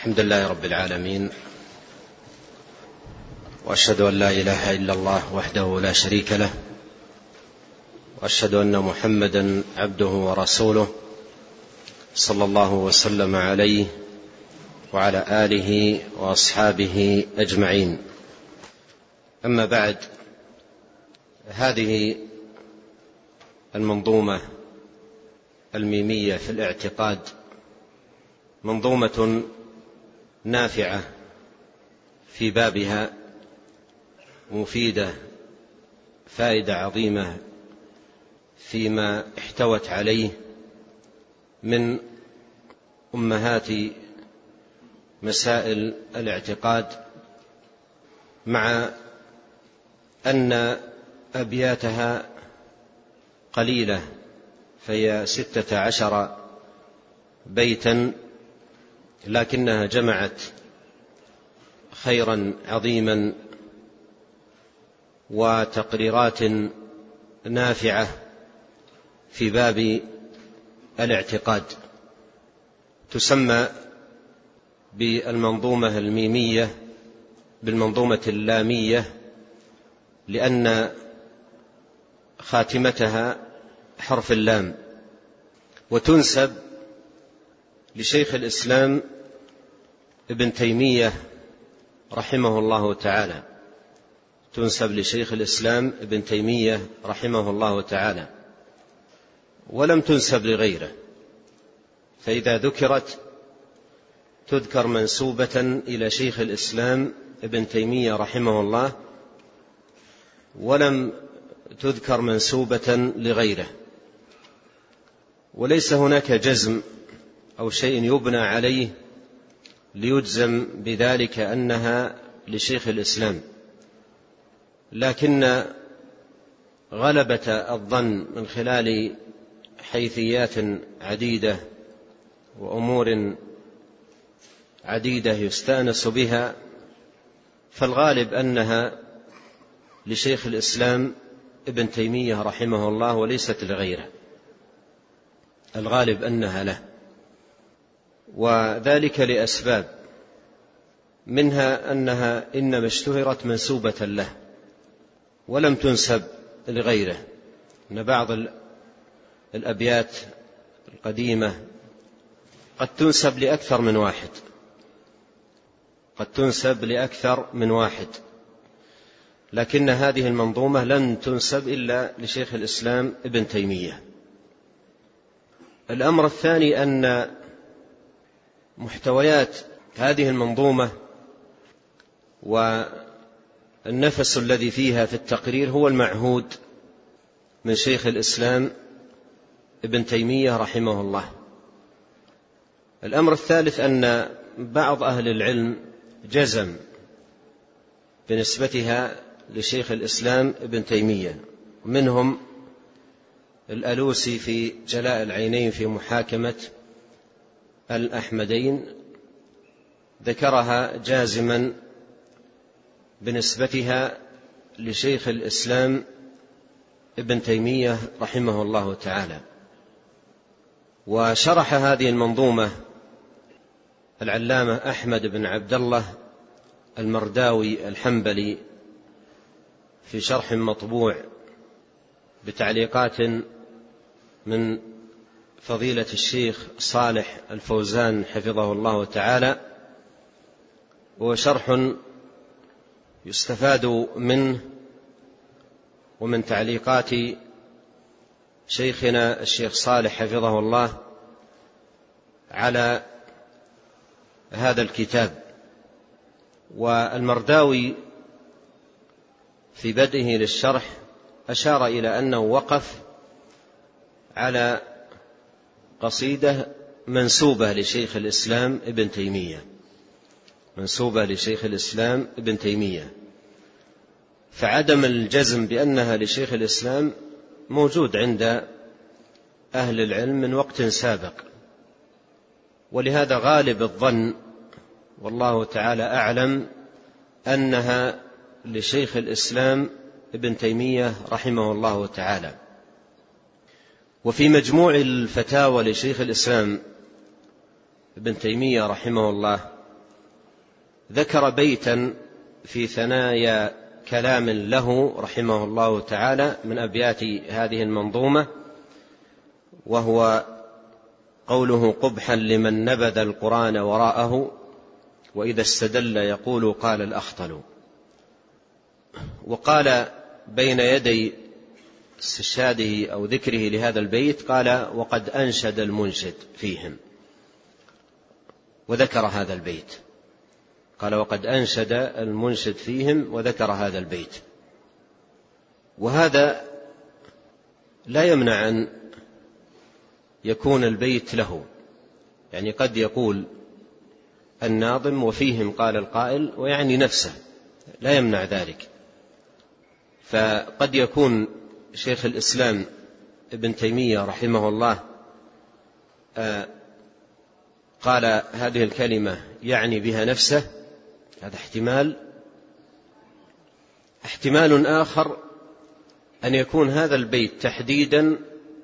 الحمد لله رب العالمين، وأشهد أن لا إله إلا الله وحده لا شريك له، وأشهد أن محمدا عبده ورسوله صلى الله وسلم عليه وعلى آله وأصحابه أجمعين. أما بعد، هذه المنظومة الميمية في الاعتقاد منظومة نافعة في بابها، مفيدة فائدة عظيمة فيما احتوت عليه من أمهات مسائل الاعتقاد، مع أن أبياتها قليلة، فهي 16 بيتا، لكنها جمعت خيرا عظيما وتقريرات نافعة في باب الاعتقاد. تسمى بالمنظومة الميمية بالمنظومة اللامية، لأن خاتمتها حرف اللام، وتنسب لشيخ الإسلام ابن تيمية رحمه الله تعالى، تنسب لشيخ الإسلام ابن تيمية رحمه الله تعالى، ولم تنسب لغيره، فإذا ذكرت تذكر منسوبة إلى شيخ الإسلام ابن تيمية رحمه الله، ولم تذكر منسوبة لغيره. وليس هناك جزم أو شيء يبنى عليه ليجزم بذلك أنها لشيخ الإسلام، لكن غلبة الظن من خلال حيثيات عديدة وأمور عديدة يستأنس بها، فالغالب أنها لشيخ الإسلام ابن تيمية رحمه الله وليست لغيره، الغالب أنها له، وذلك لأسباب، منها أنها إنما اشتهرت منسوبة له ولم تنسب لغيره، أن بعض الأبيات القديمة قد تنسب لأكثر من واحد، قد تنسب لأكثر من واحد، لكن هذه المنظومة لن تنسب إلا لشيخ الإسلام ابن تيمية. الأمر الثاني أن محتويات هذه المنظومة والنفس الذي فيها في التقرير هو المعهود من شيخ الإسلام ابن تيمية رحمه الله. الأمر الثالث أن بعض أهل العلم جزم بنسبتها لشيخ الإسلام ابن تيمية، منهم الألوسي في جلاء العينين في محاكمة الأحمدين، ذكرها جازما بنسبتها لشيخ الإسلام ابن تيمية رحمه الله تعالى. وشرح هذه المنظومة العلامة أحمد بن عبد الله المرداوي الحنبلي في شرح مطبوع بتعليقات من فضيلة الشيخ صالح الفوزان حفظه الله تعالى، وهو شرح يستفاد منه ومن تعليقات شيخنا الشيخ صالح حفظه الله على هذا الكتاب. والمرداوي في بدئه للشرح أشار إلى أنه وقف على قصيدة منسوبة لشيخ الإسلام ابن تيمية، منسوبة لشيخ الإسلام ابن تيمية، فعدم الجزم بأنها لشيخ الإسلام موجود عند أهل العلم من وقت سابق، ولهذا غالب الظن والله تعالى أعلم أنها لشيخ الإسلام ابن تيمية رحمه الله تعالى. وفي مجموع الفتاوى لشيخ الإسلام ابن تيمية رحمه الله ذكر بيتا في ثنايا كلام له رحمه الله تعالى من أبيات هذه المنظومة، وهو قوله: قبحا لمن نبذ القرآن وراءه، وإذا استدل يقول قال الأخطل. وقال بين يدي استشهاده أو ذكره لهذا البيت قال: وقد أنشد المنشد فيهم، وذكر هذا البيت. قال: وقد أنشد المنشد فيهم، وذكر هذا البيت. وهذا لا يمنع أن يكون البيت له، يعني قد يقول الناظم وفيهم قال القائل ويعني نفسه، لا يمنع ذلك. فقد يكون شيخ الإسلام ابن تيمية رحمه الله قال هذه الكلمة يعني بها نفسه، هذا احتمال. احتمال آخر أن يكون هذا البيت تحديدا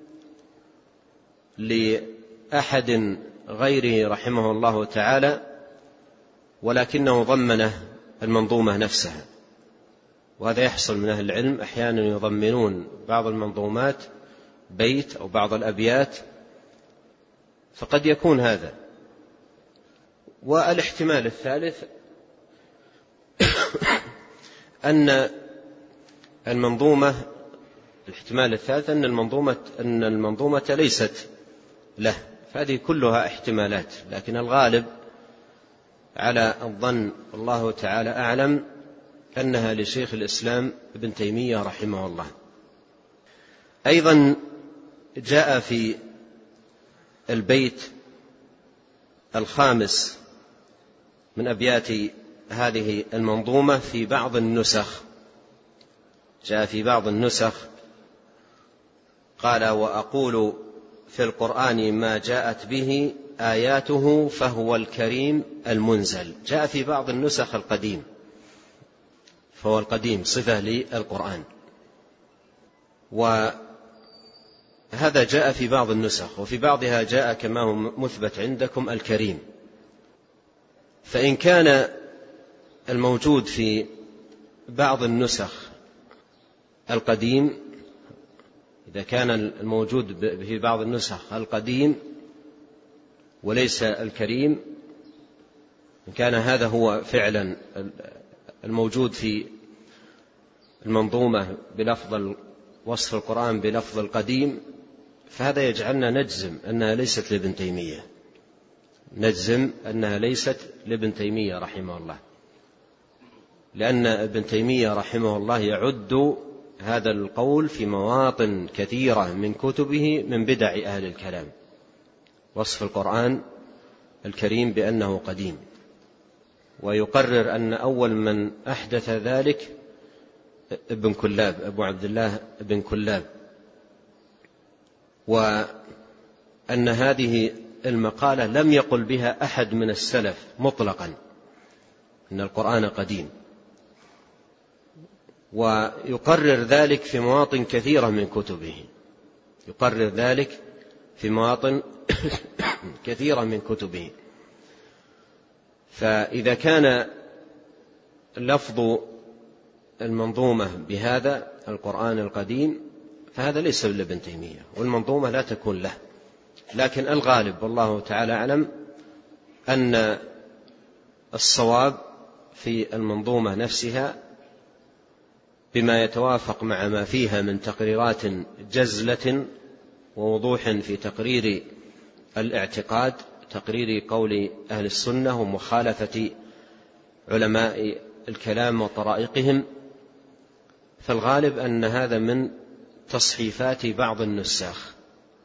لأحد غيره رحمه الله تعالى، ولكنه ضمنه المنظومة نفسها. وهذا يحصل من أهل العلم، أحيانا يضمنون بعض المنظومات بيت أو بعض الأبيات، فقد يكون هذا. والاحتمال الثالث أن المنظومة ليست له. فهذه كلها احتمالات، لكن الغالب على الظن والله تعالى أعلم أنها لشيخ الإسلام ابن تيمية رحمه الله. أيضا جاء في البيت الخامس من أبيات هذه المنظومة في بعض النسخ، جاء في بعض النسخ قال: وأقول في القرآن ما جاءت به آياته فهو الكريم المنزل. جاء في بعض النسخ القديم، فهو القديم صفة للقرآن، وهذا جاء في بعض النسخ، وفي بعضها جاء كما هو مثبت عندكم الكريم. فإن كان الموجود في بعض النسخ القديم، إذا كان الموجود في بعض النسخ القديم وليس الكريم، إن كان هذا هو فعلا الموجود في المنظومة بلفظ وصف القرآن بلفظ القديم، فهذا يجعلنا نجزم أنها ليست لابن تيمية، نجزم أنها ليست لابن تيمية رحمه الله، لأن ابن تيمية رحمه الله يعد هذا القول في مواطن كثيرة من كتبه من بدع أهل الكلام، وصف القرآن الكريم بأنه قديم، ويقرر أن أول من أحدث ذلك ابن كلاب، أبو عبد الله ابن كلاب، وأن هذه المقالة لم يقل بها أحد من السلف مطلقا أن القرآن قديم، ويقرر ذلك في مواطن كثيرة من كتبه، يقرر ذلك في مواطن كثيرة من كتبه. فإذا كان لفظ المنظومة بهذا القرآن القديم فهذا ليس لابن تيمية، والمنظومة لا تكون له. لكن الغالب والله تعالى أعلم أن الصواب في المنظومة نفسها بما يتوافق مع ما فيها من تقريرات جزلة ووضوح في تقرير الاعتقاد، تقرير قول أهل السنة ومخالفة علماء الكلام وطرائقهم، فالغالب أن هذا من تصحيفات بعض النساخ،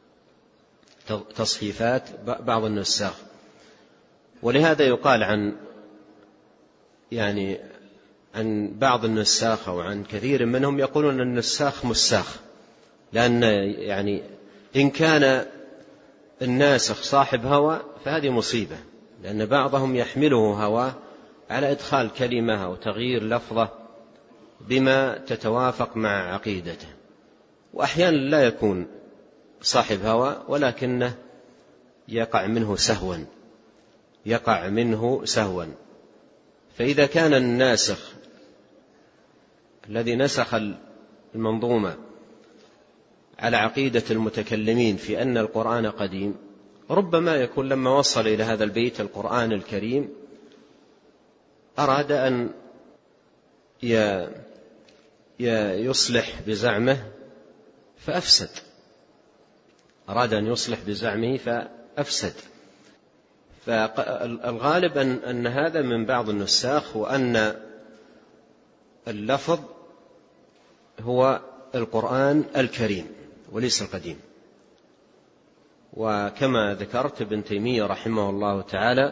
تصحيفات بعض النساخ. ولهذا يقال عن بعض النساخ أو عن كثير منهم يقولون أن النساخ مساخ، لأن إن كان الناسخ صاحب هوى فهذه مصيبة، لأن بعضهم يحمله هوى على إدخال كلمة أو تغيير لفظة بما تتوافق مع عقيدته، وأحيانا لا يكون صاحب هوى ولكنه يقع منه سهوا، فإذا كان الناسخ الذي نسخ المنظومة على عقيدة المتكلمين في أن القرآن قديم، ربما يكون لما وصل إلى هذا البيت القرآن الكريم أراد أن يصلح بزعمه فأفسد، أراد أن يصلح بزعمه فأفسد. فالغالب أن هذا من بعض النساخ، وأن اللفظ هو القرآن الكريم وليس القديم. وكما ذكرت ابن تيمية رحمه الله تعالى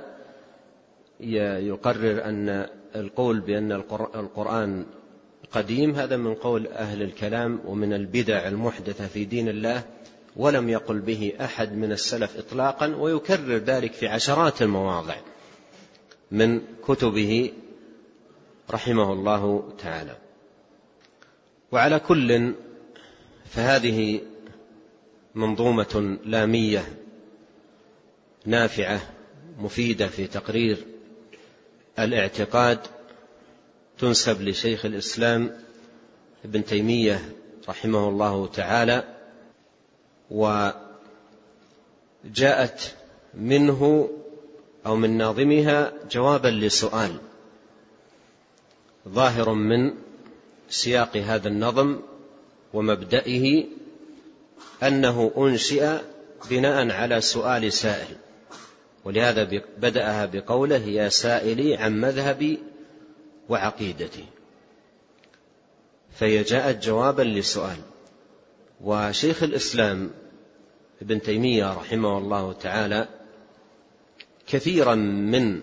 يقرر أن القول بأن القرآن قديم هذا من قول أهل الكلام ومن البدع المحدثة في دين الله، ولم يقل به أحد من السلف إطلاقا، ويكرر ذلك في عشرات المواضع من كتبه رحمه الله تعالى. وعلى كل فهذه منظومة لامية نافعة مفيدة في تقرير الاعتقاد، تنسب لشيخ الإسلام ابن تيمية رحمه الله تعالى، وجاءت منه أو من ناظمها جوابا لسؤال ظاهر من سياق هذا النظم ومبدئه أنه أنشئ بناء على سؤال سائل، ولهذا بدأها بقوله: يا سائلي عن مذهبي وعقيدتي. فهي جاءت جوابا لسؤال. وشيخ الإسلام ابن تيمية رحمه الله تعالى كثيرا من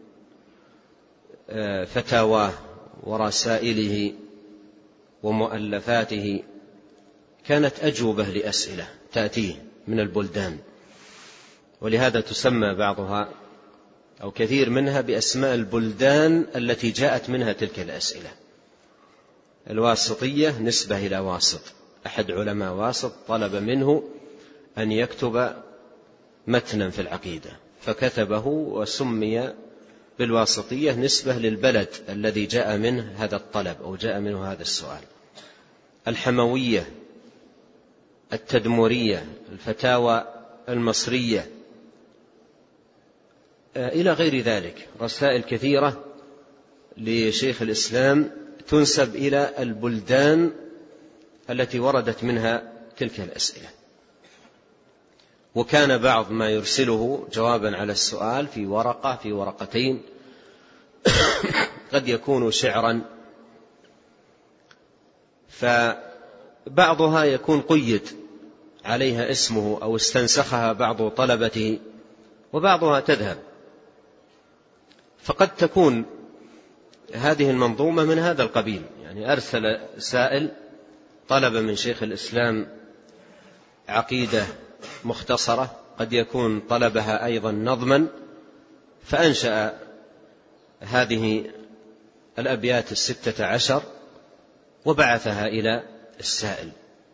فتاواه ورسائله ومؤلفاته كانت أجوبة لأسئلة تأتيه من البلدان، ولهذا تسمى بعضها أو كثير منها بأسماء البلدان التي جاءت منها تلك الأسئلة. الواسطية نسبة إلى واسط، أحد علماء واسط طلب منه أن يكتب متنا في العقيدة فكتبه وسمي بالواسطية نسبة للبلد الذي جاء منه هذا الطلب أو جاء منه هذا السؤال. الحموية، التدمرية، الفتاوى المصرية، إلى غير ذلك، رسائل كثيرة لشيخ الإسلام تنسب إلى البلدان التي وردت منها تلك الأسئلة. وكان بعض ما يرسله جوابا على السؤال في ورقة في ورقتين، قد يكون شعرا، فبعضها يكون قيد عليها اسمه أو استنسخها بعض طلبته، وبعضها تذهب. فقد تكون هذه المنظومة من هذا القبيل، يعني أرسل سائل طلب من شيخ الإسلام عقيدة مختصرة، قد يكون طلبها أيضا نظما، فأنشأ هذه الأبيات 16 وبعثها إلى السائل.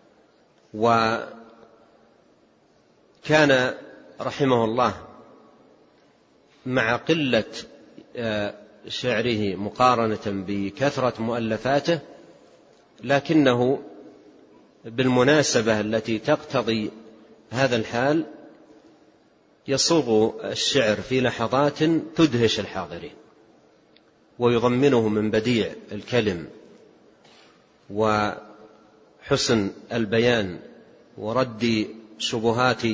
وكان رحمه الله مع قلة شعره مقارنة بكثرة مؤلفاته، لكنه بالمناسبة التي تقتضي هذا الحال يصوغ الشعر في لحظات تدهش الحاضرين، ويضمنه من بديع الكلم وحسن البيان ورد شبهات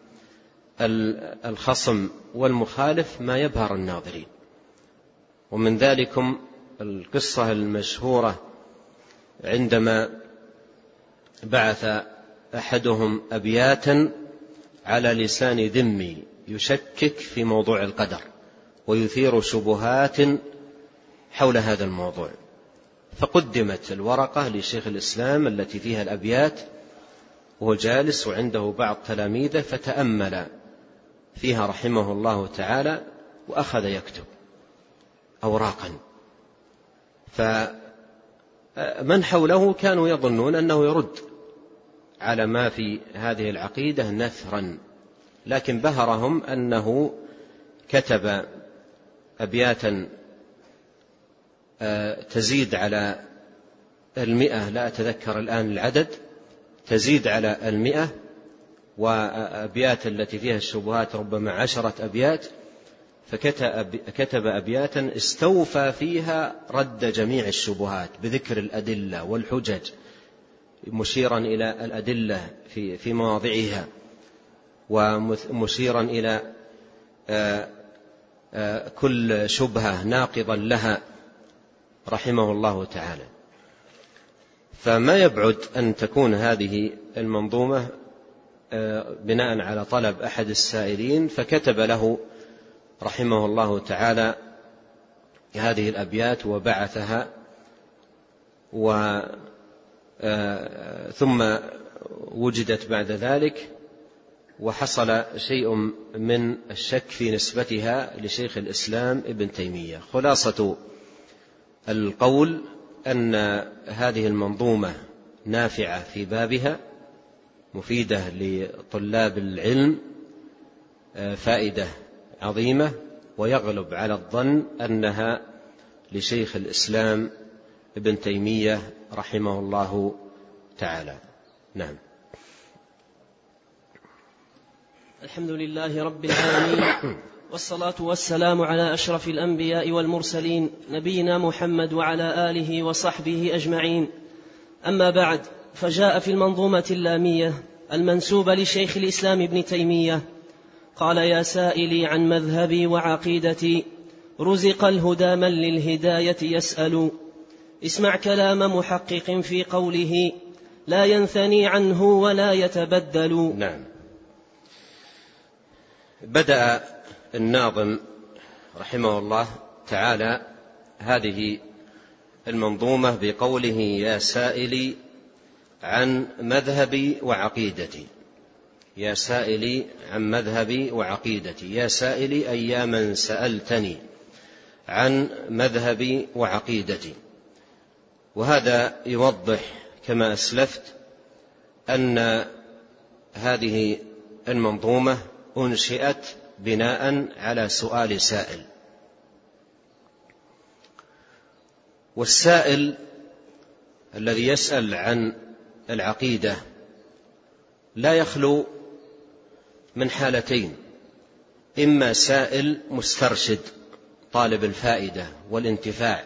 الخصم والمخالف ما يبهر الناظرين. ومن ذلكم القصة المشهورة عندما بعث أحدهم أبياتا على لسان ذمي يشكك في موضوع القدر ويثير شبهات حول هذا الموضوع، فقدمت الورقة لشيخ الإسلام التي فيها الأبيات وهو جالس وعنده بعض تلاميذه، فتأمل فيها رحمه الله تعالى وأخذ يكتب أوراقا. فمن حوله كانوا يظنون أنه يرد على ما في هذه العقيدة نثرا، لكن بهرهم أنه كتب أبياتا تزيد على 100، لا أتذكر الآن العدد، تزيد على 100، وأبيات التي فيها الشبهات ربما 10 أبيات، فكتب أبياتا استوفى فيها رد جميع الشبهات بذكر الأدلة والحجج، مشيرا إلى الأدلة في مواضعها، ومشيرا إلى كل شبهة ناقضا لها رحمه الله تعالى. فما يبعد أن تكون هذه المنظومة بناء على طلب أحد السائلين، فكتب له رحمه الله تعالى هذه الأبيات وبعثها، ثم وجدت بعد ذلك، وحصل شيء من الشك في نسبتها لشيخ الإسلام ابن تيمية. خلاصة القول أن هذه المنظومة نافعة في بابها، مفيدة لطلاب العلم فائدة عظيمة، ويغلب على الظن أنها لشيخ الإسلام ابن تيمية رحمه الله تعالى. نعم. الحمد لله رب العالمين، والصلاة والسلام على أشرف الأنبياء والمرسلين، نبينا محمد وعلى آله وصحبه أجمعين. أما بعد، فجاء في المنظومة اللامية المنسوبة لشيخ الإسلام ابن تيمية: قال: يا سائلي عن مذهبي وعقيدتي، رزق الهدى من للهداية يسأل. اسمع كلام محقق في قوله: لا ينثني عنه ولا يتبدل. نعم. بدأ الناظم رحمه الله تعالى هذه المنظومة بقوله: يا سائلي عن مذهبي وعقيدتي. يا سائلي عن مذهبي وعقيدتي. يا سائلي أي يا من سألتني عن مذهبي وعقيدتي. وهذا يوضح كما أسلفت أن هذه المنظومة أنشئت بناء على سؤال سائل، والسائل الذي يسأل عن العقيدة لا يخلو من حالتين: إما سائل مسترشد طالب الفائدة والانتفاع،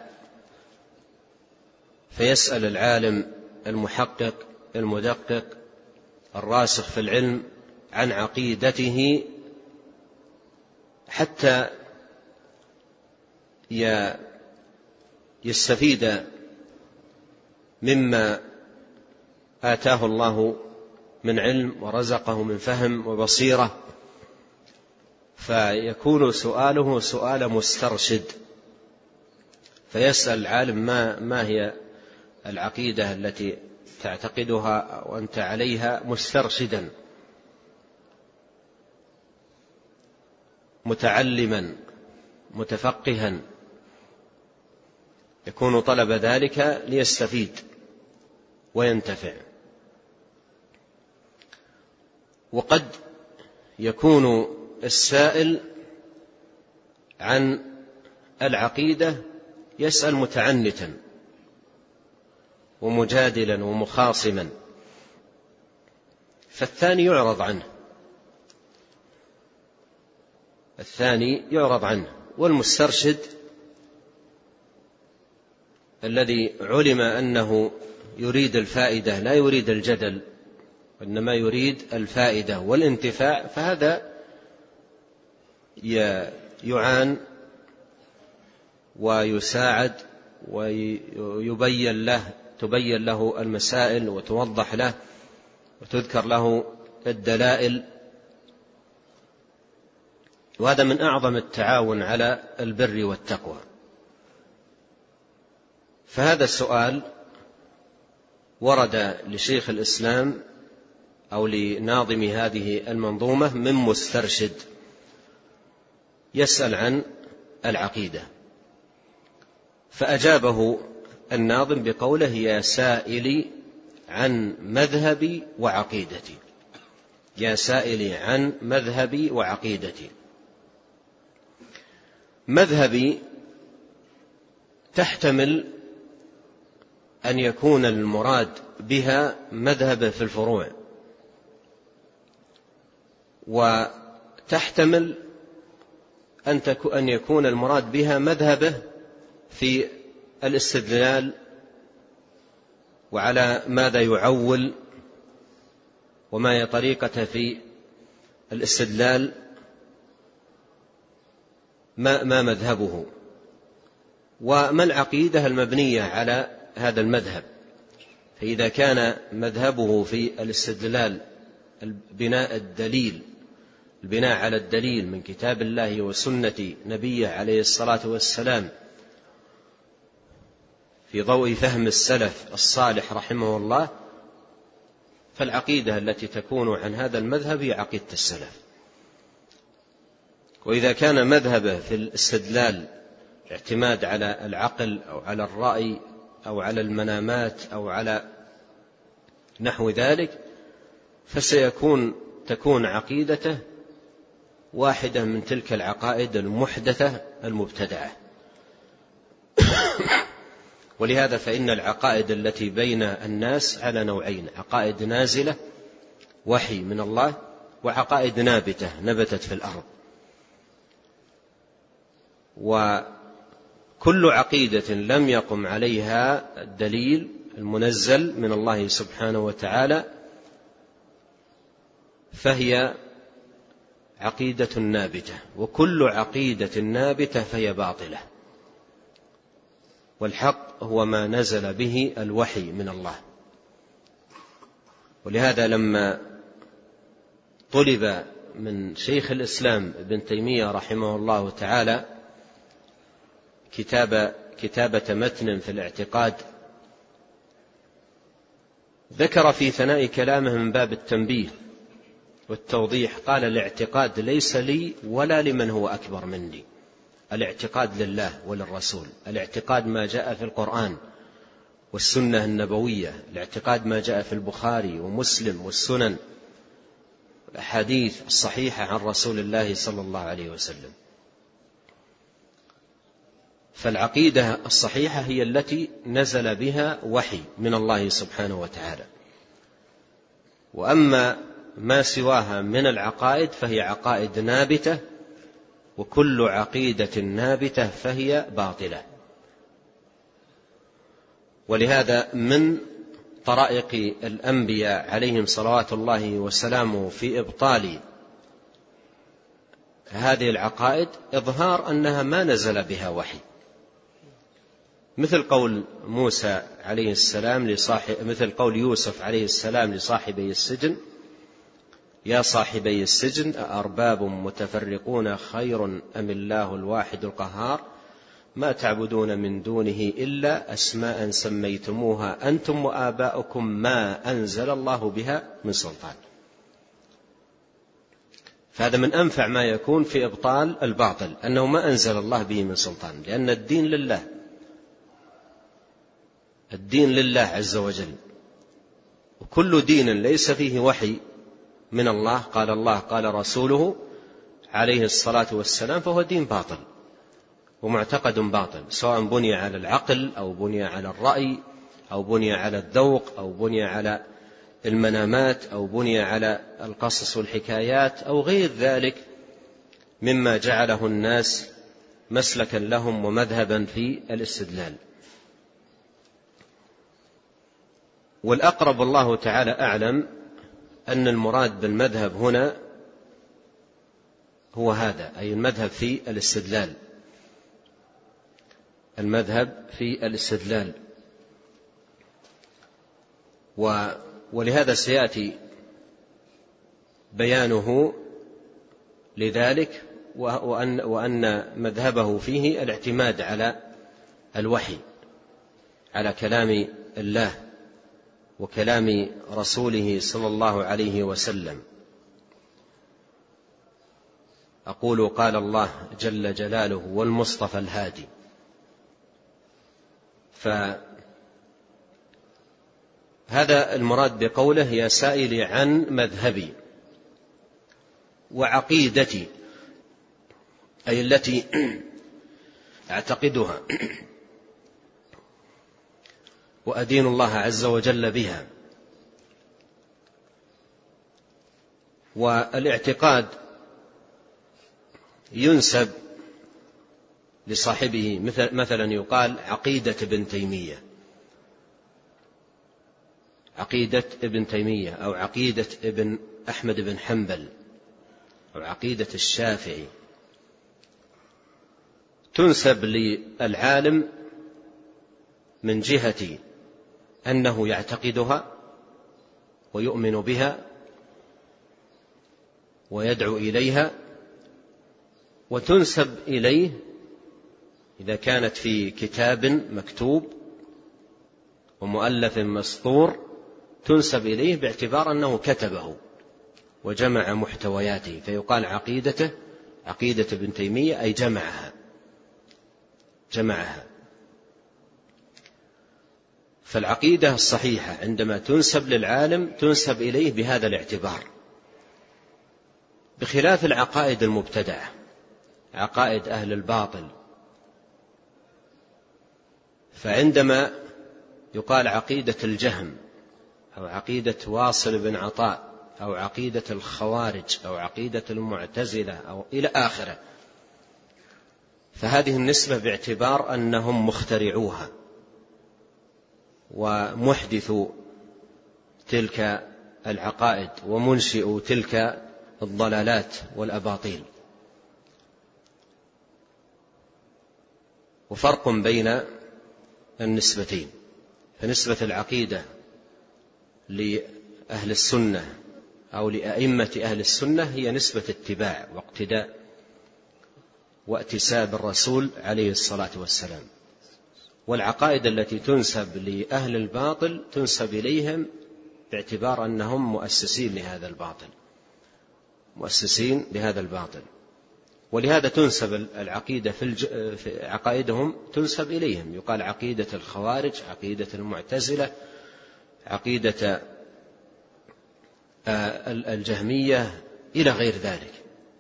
فيسأل العالم المحقق المدقق الراسخ في العلم عن عقيدته حتى يستفيد مما آتاه الله من علم ورزقه من فهم وبصيرة، فيكون سؤاله سؤال مسترشد، فيسأل العالم ما هي العقيدة التي تعتقدها وأنت عليها، مسترشدا متعلما متفقها، يكون طلب ذلك ليستفيد وينتفع. وقد يكون السائل عن العقيدة يسأل متعنتا ومجادلا ومخاصما، فالثاني يعرض عنه، الثاني يعرض عنه. والمسترشد الذي علم أنه يريد الفائدة لا يريد الجدل، وإنما يريد الفائدة والانتفاع، فهذا يعان ويساعد تبين له المسائل وتوضح له وتذكر له الدلائل، وهذا من أعظم التعاون على البر والتقوى. فهذا السؤال ورد لشيخ الإسلام أو لناظم هذه المنظومة من مسترشد يسأل عن العقيدة، فأجابه الناظم بقوله: يا سائلي عن مذهبي وعقيدتي. يا سائلي عن مذهبي وعقيدتي. مذهبي تحتمل أن يكون المراد بها مذهبه في الفروع، وتحتمل أن يكون المراد بها مذهبه في الاستدلال وعلى ماذا يعول وما هي طريقته في الاستدلال، ما مذهبه وما العقيدة المبنية على هذا المذهب. فإذا كان مذهبه في الاستدلال البناء على الدليل من كتاب الله وسنة نبيه عليه الصلاة والسلام في ضوء فهم السلف الصالح رحمه الله، فالعقيدة التي تكون عن هذا المذهب هي عقيدة السلف. وإذا كان مذهبه في الاستدلال اعتماد على العقل أو على الرأي أو على المنامات أو على نحو ذلك، تكون عقيدته واحدة من تلك العقائد المحدثة المبتدعة. ولهذا فإن العقائد التي بين الناس على نوعين: عقائد نازلة وحي من الله، وعقائد نابتة نبتت في الأرض. وكل عقيدة لم يقم عليها الدليل المنزل من الله سبحانه وتعالى فهي عقيدة نابتة، وكل عقيدة نابتة فهي باطلة. والحق هو ما نزل به الوحي من الله. ولهذا لما طلب من شيخ الإسلام ابن تيمية رحمه الله تعالى كتابة متن في الاعتقاد، ذكر في ثناء كلامه من باب التنبيه والتوضيح، قال: الاعتقاد ليس لي ولا لمن هو أكبر مني، الاعتقاد لله وللرسول، الاعتقاد ما جاء في القرآن والسنة النبوية، الاعتقاد ما جاء في البخاري ومسلم والسنن والأحاديث الصحيحة عن رسول الله صلى الله عليه وسلم. فالعقيدة الصحيحة هي التي نزل بها وحي من الله سبحانه وتعالى. وأما ما سواها من العقائد فهي عقائد نابتة، وكل عقيدة نابتة فهي باطلة. ولهذا من طرائق الأنبياء عليهم صلوات الله وسلامه في إبطال هذه العقائد إظهار أنها ما نزل بها وحي، مثل قول موسى عليه السلام مثل قول يوسف عليه السلام لصاحبي السجن: يا صاحبي السجن أأرباب متفرقون خير أم الله الواحد القهار ما تعبدون من دونه إلا أسماء سميتموها أنتم وآباؤكم ما أنزل الله بها من سلطان. فهذا من أنفع ما يكون في إبطال الباطل، أنه ما أنزل الله به من سلطان، لأن الدين لله عز وجل، وكل دين ليس فيه وحي من الله قال الله قال رسوله عليه الصلاة والسلام فهو دين باطل ومعتقد باطل، سواء بني على العقل أو بني على الرأي أو بني على الذوق أو بني على المنامات أو بني على القصص والحكايات أو غير ذلك مما جعله الناس مسلكا لهم ومذهبا في الاستدلال. والأقرب الله تعالى أعلم أن المراد بالمذهب هنا هو هذا، أي المذهب في الاستدلال، المذهب في الاستدلال. ولهذا سيأتي بيانه لذلك، وأن مذهبه فيه الاعتماد على الوحي، على كلام الله وكلام رسوله صلى الله عليه وسلم. أقول قال الله جل جلاله والمصطفى الهادي. فهذا المراد بقوله يا سائلي عن مذهبي وأدين الله عز وجل بها. والاعتقاد ينسب لصاحبه، مثلا يقال عقيدة ابن تيمية، عقيدة ابن تيمية، أو عقيدة ابن أحمد بن حنبل، أو عقيدة الشافعي، تنسب للعالم من جهة أنه يعتقدها ويؤمن بها ويدعو إليها، وتنسب إليه إذا كانت في كتاب مكتوب ومؤلف مسطور، تنسب إليه باعتبار أنه كتبه وجمع محتوياته، فيقال عقيدته عقيدة ابن تيمية، أي جمعها. فالعقيدة الصحيحة عندما تنسب للعالم تنسب إليه بهذا الاعتبار، بخلاف العقائد المبتدعة، عقائد أهل الباطل. فعندما يقال عقيدة الجهم أو عقيدة واصل بن عطاء أو عقيدة الخوارج أو عقيدة المعتزلة أو إلى آخره، فهذه النسبة باعتبار أنهم مخترعوها ومحدثوا تلك العقائد ومنشئوا تلك الضلالات والأباطيل. وفرق بين النسبتين، فنسبة العقيدة لأهل السنة أو لأئمة أهل السنة هي نسبة اتباع واقتداء واتساب الرسول عليه الصلاة والسلام، والعقائد التي تنسب لأهل الباطل تنسب إليهم باعتبار أنهم مؤسسين لهذا الباطل، ولهذا تنسب العقيدة في عقائدهم تنسب إليهم، يقال عقيدة الخوارج، عقيدة المعتزلة، عقيدة الجهمية إلى غير ذلك.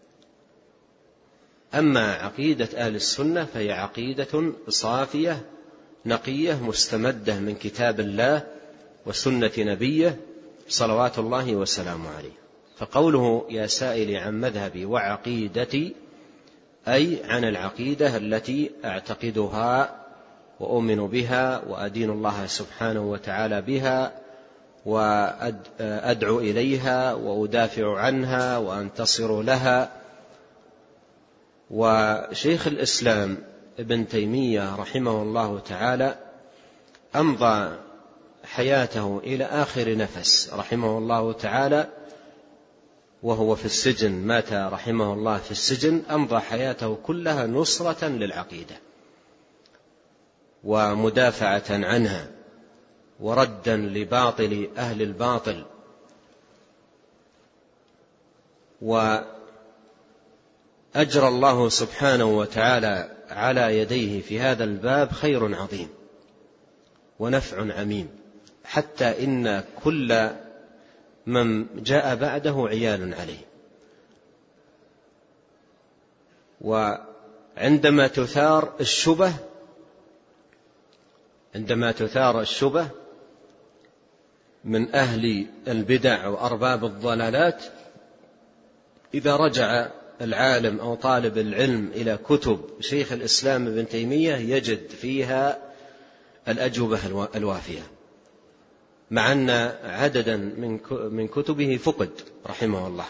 أما عقيدة أهل السنة فهي عقيدة صافية نقية مستمدة من كتاب الله وسنة نبيه صلوات الله وسلامه عليه. فقوله يا سائلي عن مذهبي وعقيدتي، أي عن العقيدة التي أعتقدها وأؤمن بها وأدين الله سبحانه وتعالى بها وأدعو إليها وأدافع عنها وأنتصر لها. وشيخ الإسلام ابن تيمية رحمه الله تعالى أمضى حياته إلى آخر نفس رحمه الله تعالى وهو في السجن، مات رحمه الله في السجن، أمضى حياته كلها نصرة للعقيدة ومدافعة عنها وردا لباطل أهل الباطل. وأجرى الله سبحانه وتعالى على يديه في هذا الباب خير عظيم ونفع عميم، حتى إن كل من جاء بعده عيال عليه. وعندما تثار الشبه من أهل البدع وأرباب الضلالات، إذا رجع العالم أو طالب العلم إلى كتب شيخ الإسلام ابن تيمية يجد فيها الأجوبة الوافية، مع أن عددا من كتبه فقد رحمه الله.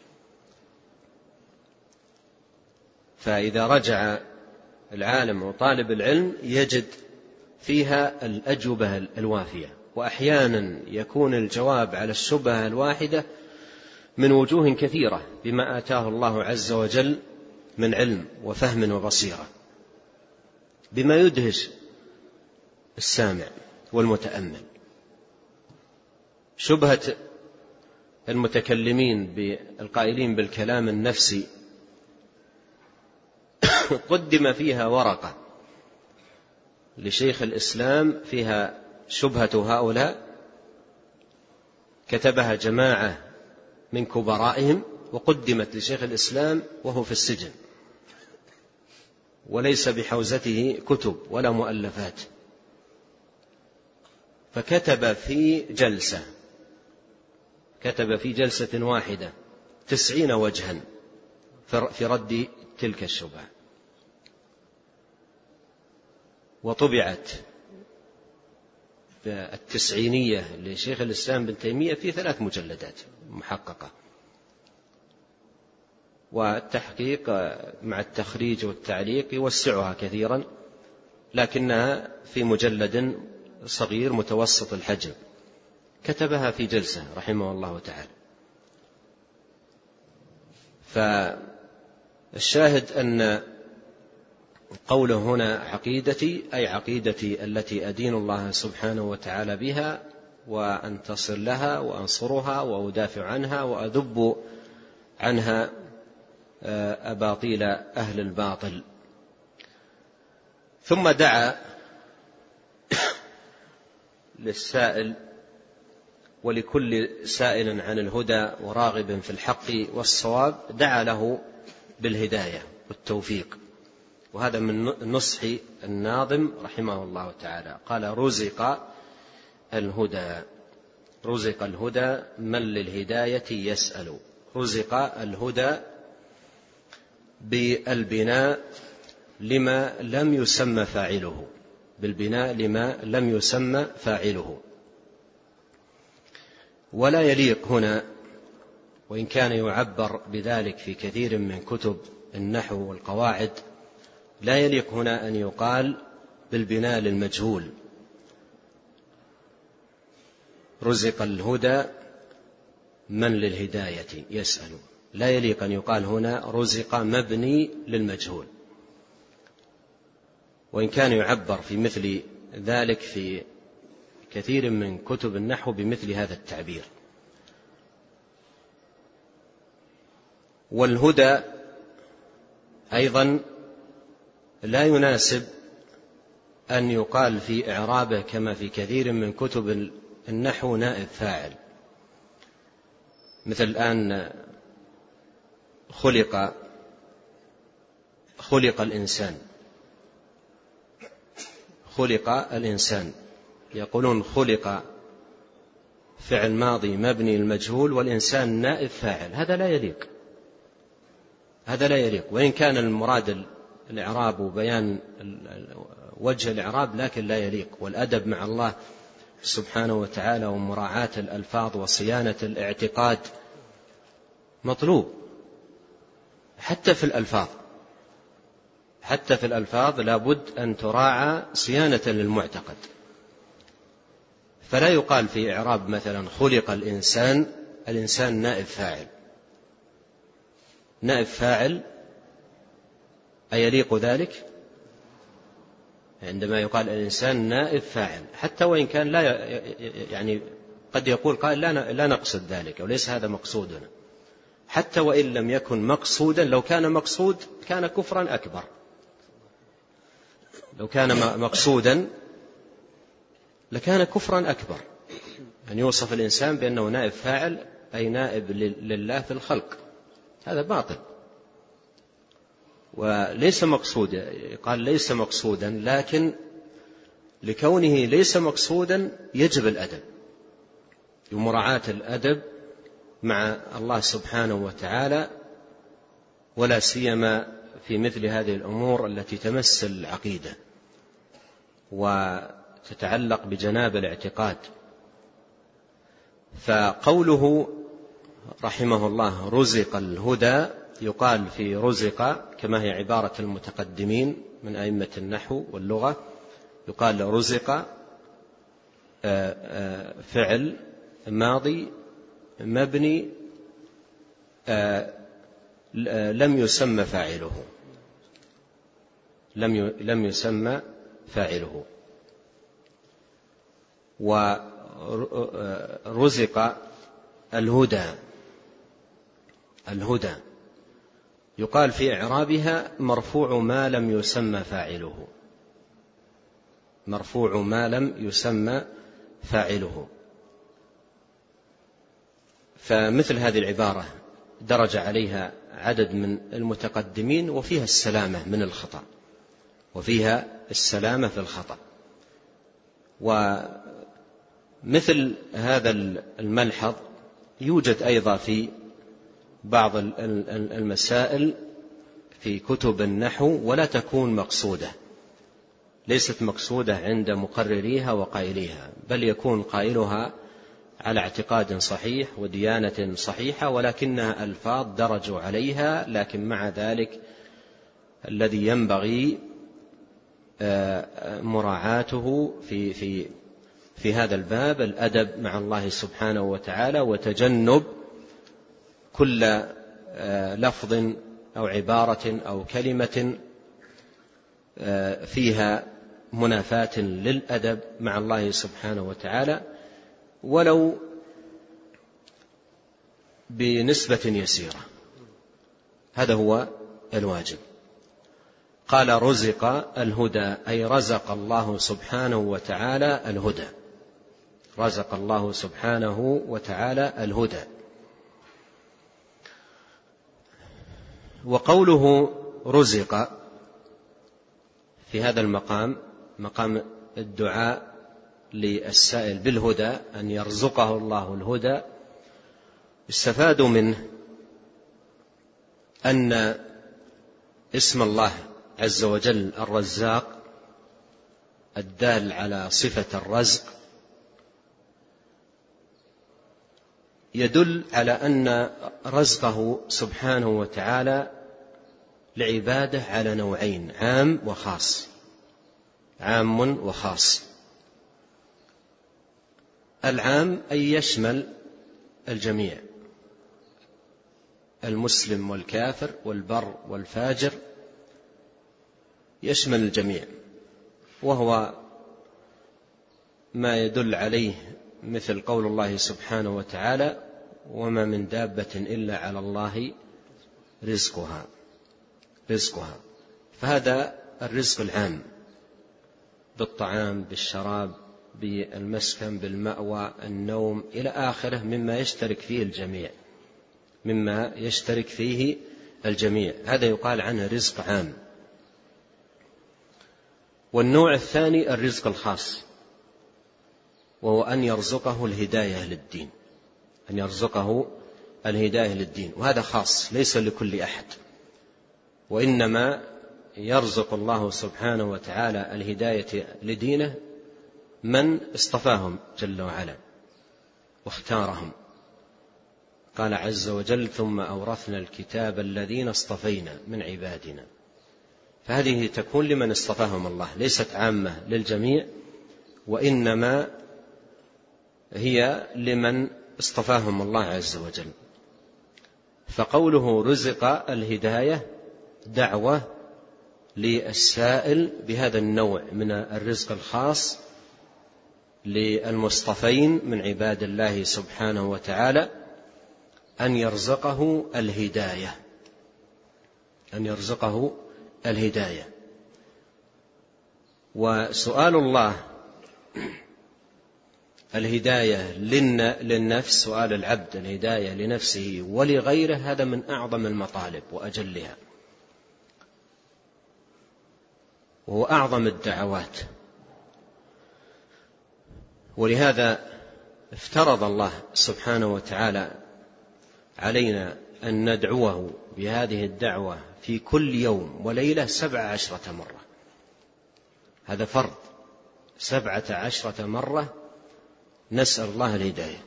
فإذا رجع العالم وطالب العلم يجد فيها الأجوبة الوافية، وأحيانا يكون الجواب على الشبهة الواحدة من وجوه كثيرة بما آتاه الله عز وجل من علم وفهم وبصيرة، بما يدهش السامع والمتأمل. شبهة المتكلمين بالقائلين بالكلام النفسي قدم فيها ورقة لشيخ الإسلام فيها شبهة هؤلاء، كتبها جماعة من كبرائهم وقدمت لشيخ الإسلام وهو في السجن وليس بحوزته كتب ولا مؤلفات. فكتب في جلسة واحدة 90 وجها في رد تلك الشبهة، وطبعت التسعينية لشيخ الإسلام ابن تيمية في 3 مجلدات محققة، والتحقيق مع التخريج والتعليق يوسعها كثيرا، لكنها في مجلد صغير متوسط الحجم، كتبها في جلسة رحمه الله تعالى. فالشاهد أن قوله هنا عقيدتي، أي عقيدتي التي أدين الله سبحانه وتعالى بها وأنتصر لها وأنصرها وأدافع عنها وأذب عنها أباطيل أهل الباطل. ثم دعا للسائل ولكل سائل عن الهدى وراغب في الحق والصواب، دعا له بالهداية والتوفيق، وهذا من نصح الناظم رحمه الله تعالى. قال رزق الهدى من للهداية يسأل. رزق الهدى بالبناء لما لم يسمى فاعله، بالبناء لما لم يسمى فاعله. ولا يليق هنا، وإن كان يعبر بذلك في كثير من كتب النحو والقواعد، لا يليق هنا أن يقال بالبناء للمجهول. رزق الهدى من للهداية يسأل، لا يليق أن يقال هنا رزق مبني للمجهول، وإن كان يعبر في مثل ذلك في كثير من كتب النحو بمثل هذا التعبير. والهدى أيضا لا يناسب أن يقال في إعرابه كما في كثير من كتب النحو نائب فاعل، مثل الآن خلق الإنسان، يقولون خلق فعل ماضي مبني المجهول والإنسان نائب فاعل، هذا لا يليق، وإن كان المراد الإعراب وبيان وجه الإعراب، لكن لا يليق. والأدب مع الله سبحانه وتعالى ومراعاة الألفاظ وصيانة الاعتقاد مطلوب، حتى في الألفاظ لابد أن تراعى صيانة للمعتقد. فلا يقال في إعراب مثلا خلق الإنسان نائب فاعل أيليق ذلك؟ عندما يقال الإنسان نائب فاعل، حتى وإن كان لا يعني قد يقول قائل لا نقصد ذلك وليس هذا مقصودنا، حتى وإن لم يكن مقصودا، لو كان مقصود كان كفرا أكبر. لو كان مقصودا لكان كفرا أكبر أن يوصف الإنسان بأنه نائب فاعل، أي نائب لله في الخلق، هذا باطل وليس مقصودا. قال ليس مقصودا، لكن لكونه ليس مقصودا يجب الأدب ومراعاة الأدب مع الله سبحانه وتعالى، ولا سيما في مثل هذه الأمور التي تمس العقيدة وتتعلق بجناب الاعتقاد. فقوله رحمه الله رزق الهدى، يقال في رزق كما هي عبارة المتقدمين من أئمة النحو واللغة، يقال رزق فعل ماضي مبني لم يسمى فاعله. ورزق الهدى يقال في إعرابها مرفوع ما لم يسمى فاعله. فمثل هذه العبارة درج عليها عدد من المتقدمين، وفيها السلامة من الخطأ، مثل هذا الملحظ يوجد أيضا في بعض المسائل في كتب النحو ولا تكون مقصودة، ليست مقصودة عند مقرريها وقائليها، بل يكون قائلها على اعتقاد صحيح وديانة صحيحة، ولكنها ألفاظ درجوا عليها. لكن مع ذلك الذي ينبغي مراعاته في هذا الباب الأدب مع الله سبحانه وتعالى، وتجنب كل لفظ أو عبارة أو كلمة فيها منافاة للأدب مع الله سبحانه وتعالى ولو بنسبة يسيرة. هذا هو الواجب. قال رزق الهدى، أي رزق الله سبحانه وتعالى الهدى، رزق الله سبحانه وتعالى الهدى. وقوله رزق في هذا المقام، مقام الدعاء للسائل بالهدى أن يرزقه الله الهدى، استفاد منه أن اسم الله عز وجل الرزاق الدال على صفة الرزق يدل على أن رزقه سبحانه وتعالى لعباده على نوعين: عام وخاص. عام وخاص. العام أي يشمل الجميع، المسلم والكافر والبر والفاجر، يشمل الجميع، وهو ما يدل عليه مثل قول الله سبحانه وتعالى: وما من دابة إلا على الله رزقها. فهذا الرزق العام بالطعام، بالشراب، بالمسكن، بالمأوى، النوم إلى آخره، مما يشترك فيه الجميع، هذا يقال عنه رزق عام. والنوع الثاني الرزق الخاص، وهو أن يرزقه الهداية للدين، أن يرزقه الهداية للدين، وهذا خاص ليس لكل أحد، وإنما يرزق الله سبحانه وتعالى الهداية لدينه من اصطفاهم جل وعلا واختارهم. قال عز وجل: ثم أورثنا الكتاب الذين اصطفينا من عبادنا. فهذه تكون لمن اصطفاهم الله، ليست عامة للجميع، وإنما هي لمن اصطفاهم الله عز وجل. فقوله رزق الهداية دعوة للسائل بهذا النوع من الرزق الخاص للمصطفين من عباد الله سبحانه وتعالى أن يرزقه الهداية. وسؤال الله الهداية للنفس، سؤال العبد الهداية لنفسه ولغيره، هذا من أعظم المطالب وأجلها، وهو أعظم الدعوات. ولهذا افترض الله سبحانه وتعالى علينا أن ندعوه بهذه الدعوة في كل يوم وليلة 17 مرة. هذا فرض، 17 مرة نسأل الله الهداية.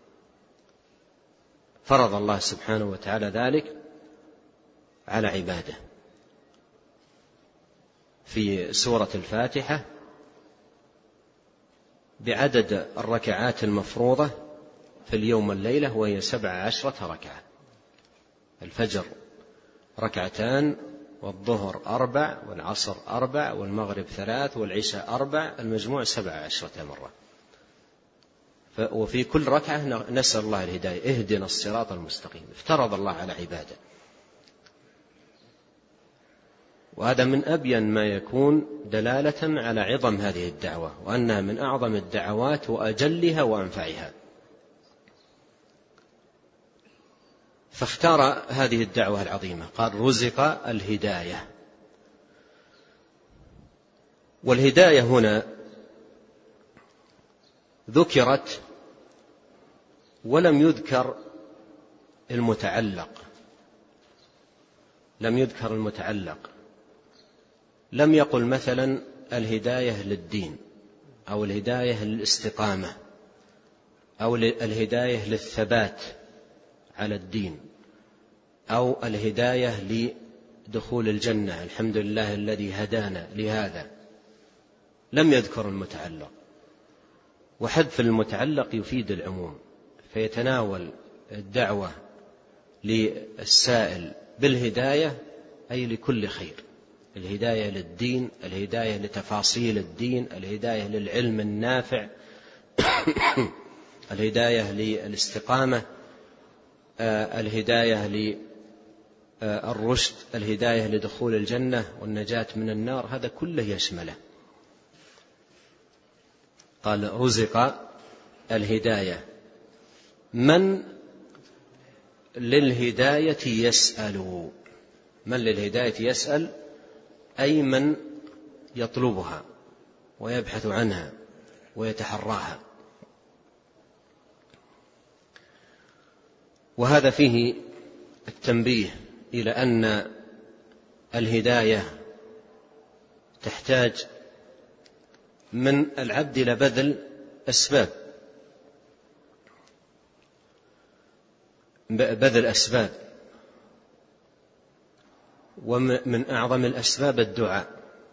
فرض الله سبحانه وتعالى ذلك على عباده. في سورة الفاتحة بعدد الركعات المفروضة في اليوم والليلة، وهي 17 ركعة. الفجر 2 والظهر 4 والعصر 4 والمغرب 3 والعشاء 4، المجموع 17 مرة. وفي كل ركعة نسأل الله الهداية: اهدنا الصراط المستقيم. افترض الله على عباده. وهذا من أبين ما يكون دلالة على عظم هذه الدعوة، وأنها من أعظم الدعوات وأجلها وأنفعها. فاختار هذه الدعوة العظيمة، قال: رزق الهداية. والهداية هنا ذكرت ولم يذكر المتعلق، لم يقل مثلا الهداية للدين أو الهداية للاستقامة أو الهداية للثبات على الدين أو الهداية لدخول الجنة، الحمد لله الذي هدانا لهذا. لم يذكر المتعلق، وحذف المتعلق يفيد العموم، فيتناول الدعوة للسائل بالهداية أي لكل خير، الهداية للدين، الهداية لتفاصيل الدين، الهداية للعلم النافع، الهداية للاستقامة، الهداية للرشد، الهداية لدخول الجنة والنجاة من النار، هذا كله يشمله. قال رزق الهداية. من للهداية يسأل، من للهداية يسأل أي من يطلبها ويبحث عنها ويتحراها. وهذا فيه التنبيه إلى أن الهداية تحتاج من العبد إلى بذل أسباب، ومن أعظم الأسباب الدعاء،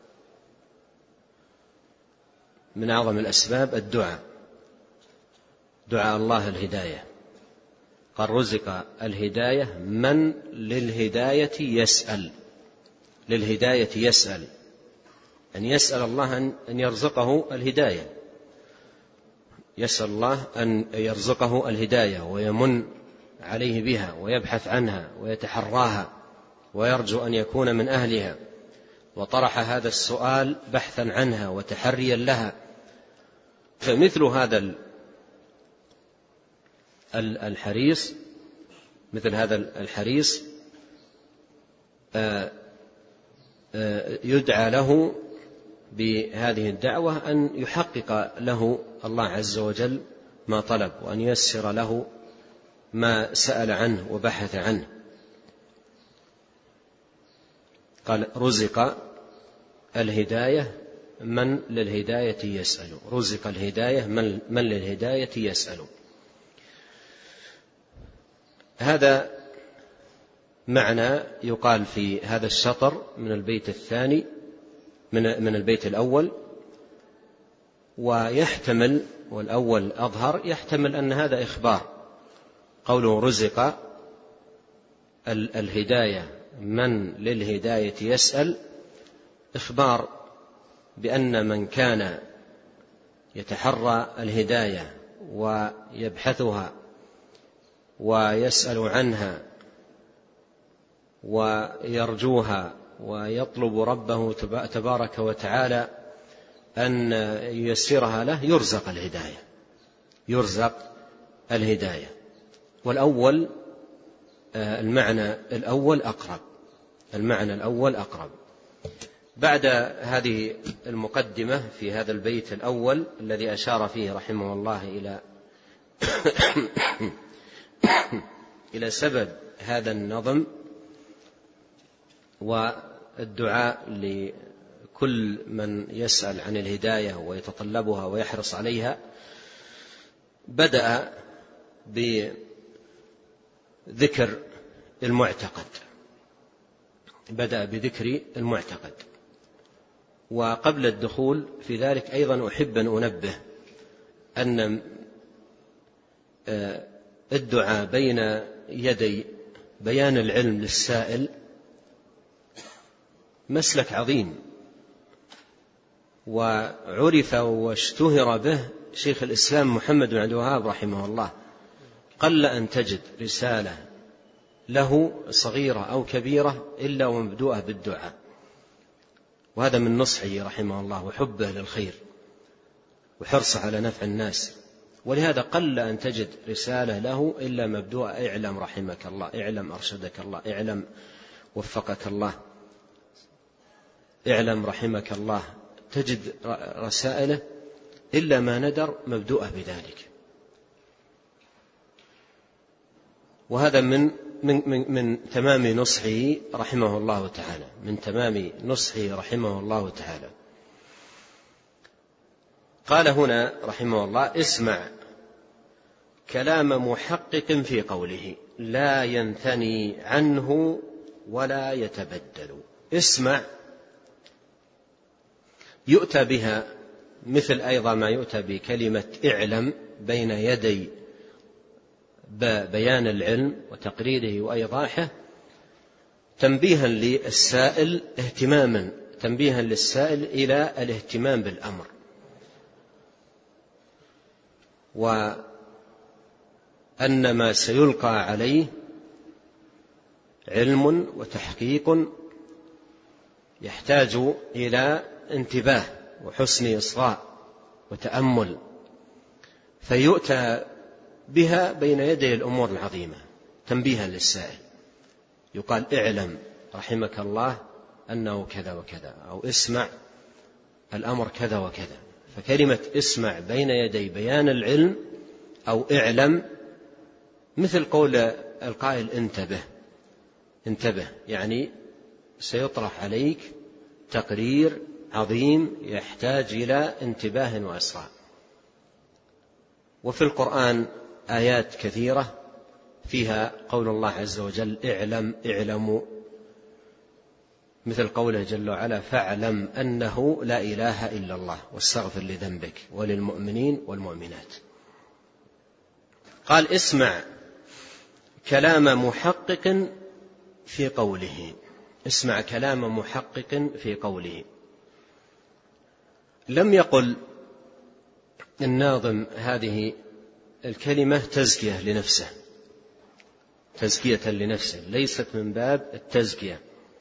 من أعظم الأسباب الدعاء، دعاء الله الهداية. قال رزق الهداية من للهداية يسأل، للهداية يسأل أن يسأل الله أن يرزقه الهداية، يسأل الله أن يرزقه الهداية ويمن عليه بها ويبحث عنها ويتحراها ويرجو أن يكون من أهلها، وطرح هذا السؤال بحثا عنها وتحريا لها. فمثل هذا الحريص، مثل هذا الحريص يدعى له بهذه الدعوة أن يحقق له الله عز وجل ما طلب، وأن ييسر له ما سأل عنه وبحث عنه. قال رزق الهداية من للهداية يسأل، رزق الهداية من للهداية يسأل. هذا معنى يقال في هذا الشطر من البيت الثاني من البيت الأول، ويحتمل، والأول أظهر، يحتمل أن هذا إخبار، قوله رزق الهداية من للهداية يسأل، إخبار بأن من كان يتحرى الهداية ويبحثها ويسأل عنها ويرجوها ويطلب ربه تبارك وتعالى أن ييسرها له، يرزق الهداية. والأول المعنى الأول أقرب. بعد هذه المقدمة في هذا البيت الأول الذي أشار فيه رحمه الله إلى سبب هذا النظم والدعاء لكل من يسأل عن الهداية ويتطلبها ويحرص عليها، بدأ بذكر المعتقد. وقبل الدخول في ذلك أيضا أحب أن أنبه أن الدعاء بين يدي بيان العلم للسائل مسلك عظيم، وعرف واشتهر به شيخ الإسلام محمد بن عبد الوهاب رحمه الله. قل أن تجد رسالة له صغيرة أو كبيرة إلا ومبدوءة بالدعاء، وهذا من نصحه رحمه الله وحبه للخير وحرصه على نفع الناس. ولهذا قل أن تجد رسالة له إلا مبدوءة اعلم رحمك الله، اعلم أرشدك الله، اعلم وفقك الله، اعلم رحمك الله. تجد رسائله إلا ما ندر مبدوءة بذلك. وهذا من تمام نصحه رحمه الله تعالى، من تمام نصحه رحمه الله تعالى. قال هنا رحمه الله: اسمع كلام محقق في قوله لا ينثني عنه ولا يتبدل. اسمع يؤتى بها مثل أيضا ما يؤتى بكلمة اعلم بين يدي بيان العلم وتقريره وإيضاحه، تنبيها للسائل اهتماما، تنبيها للسائل إلى الاهتمام بالأمر، وأن ما سيلقى عليه علم وتحقيق يحتاج إلى انتباه وحسن إصغاء وتأمل، فيؤتى بها بين يدي الأمور العظيمة تنبيها للسائل. يقال اعلم رحمك الله أنه كذا وكذا، أو اسمع الأمر كذا وكذا. فكلمة اسمع بين يدي بيان العلم أو اعلم مثل قول القائل انتبه، يعني سيطرح عليك تقرير عظيم يحتاج إلى انتباه وإصغاء. وفي القرآن آيات كثيرة فيها قول الله عز وجل اعلموا، مثل قوله جل وعلا فاعلم أنه لا إله إلا الله واستغفر لذنبك وللمؤمنين والمؤمنات. قال اسمع كلام محقق في قوله، اسمع كلام محقق في قوله. لم يقل الناظم هذه الكلمة تزكية لنفسه، ليست من باب التزكية،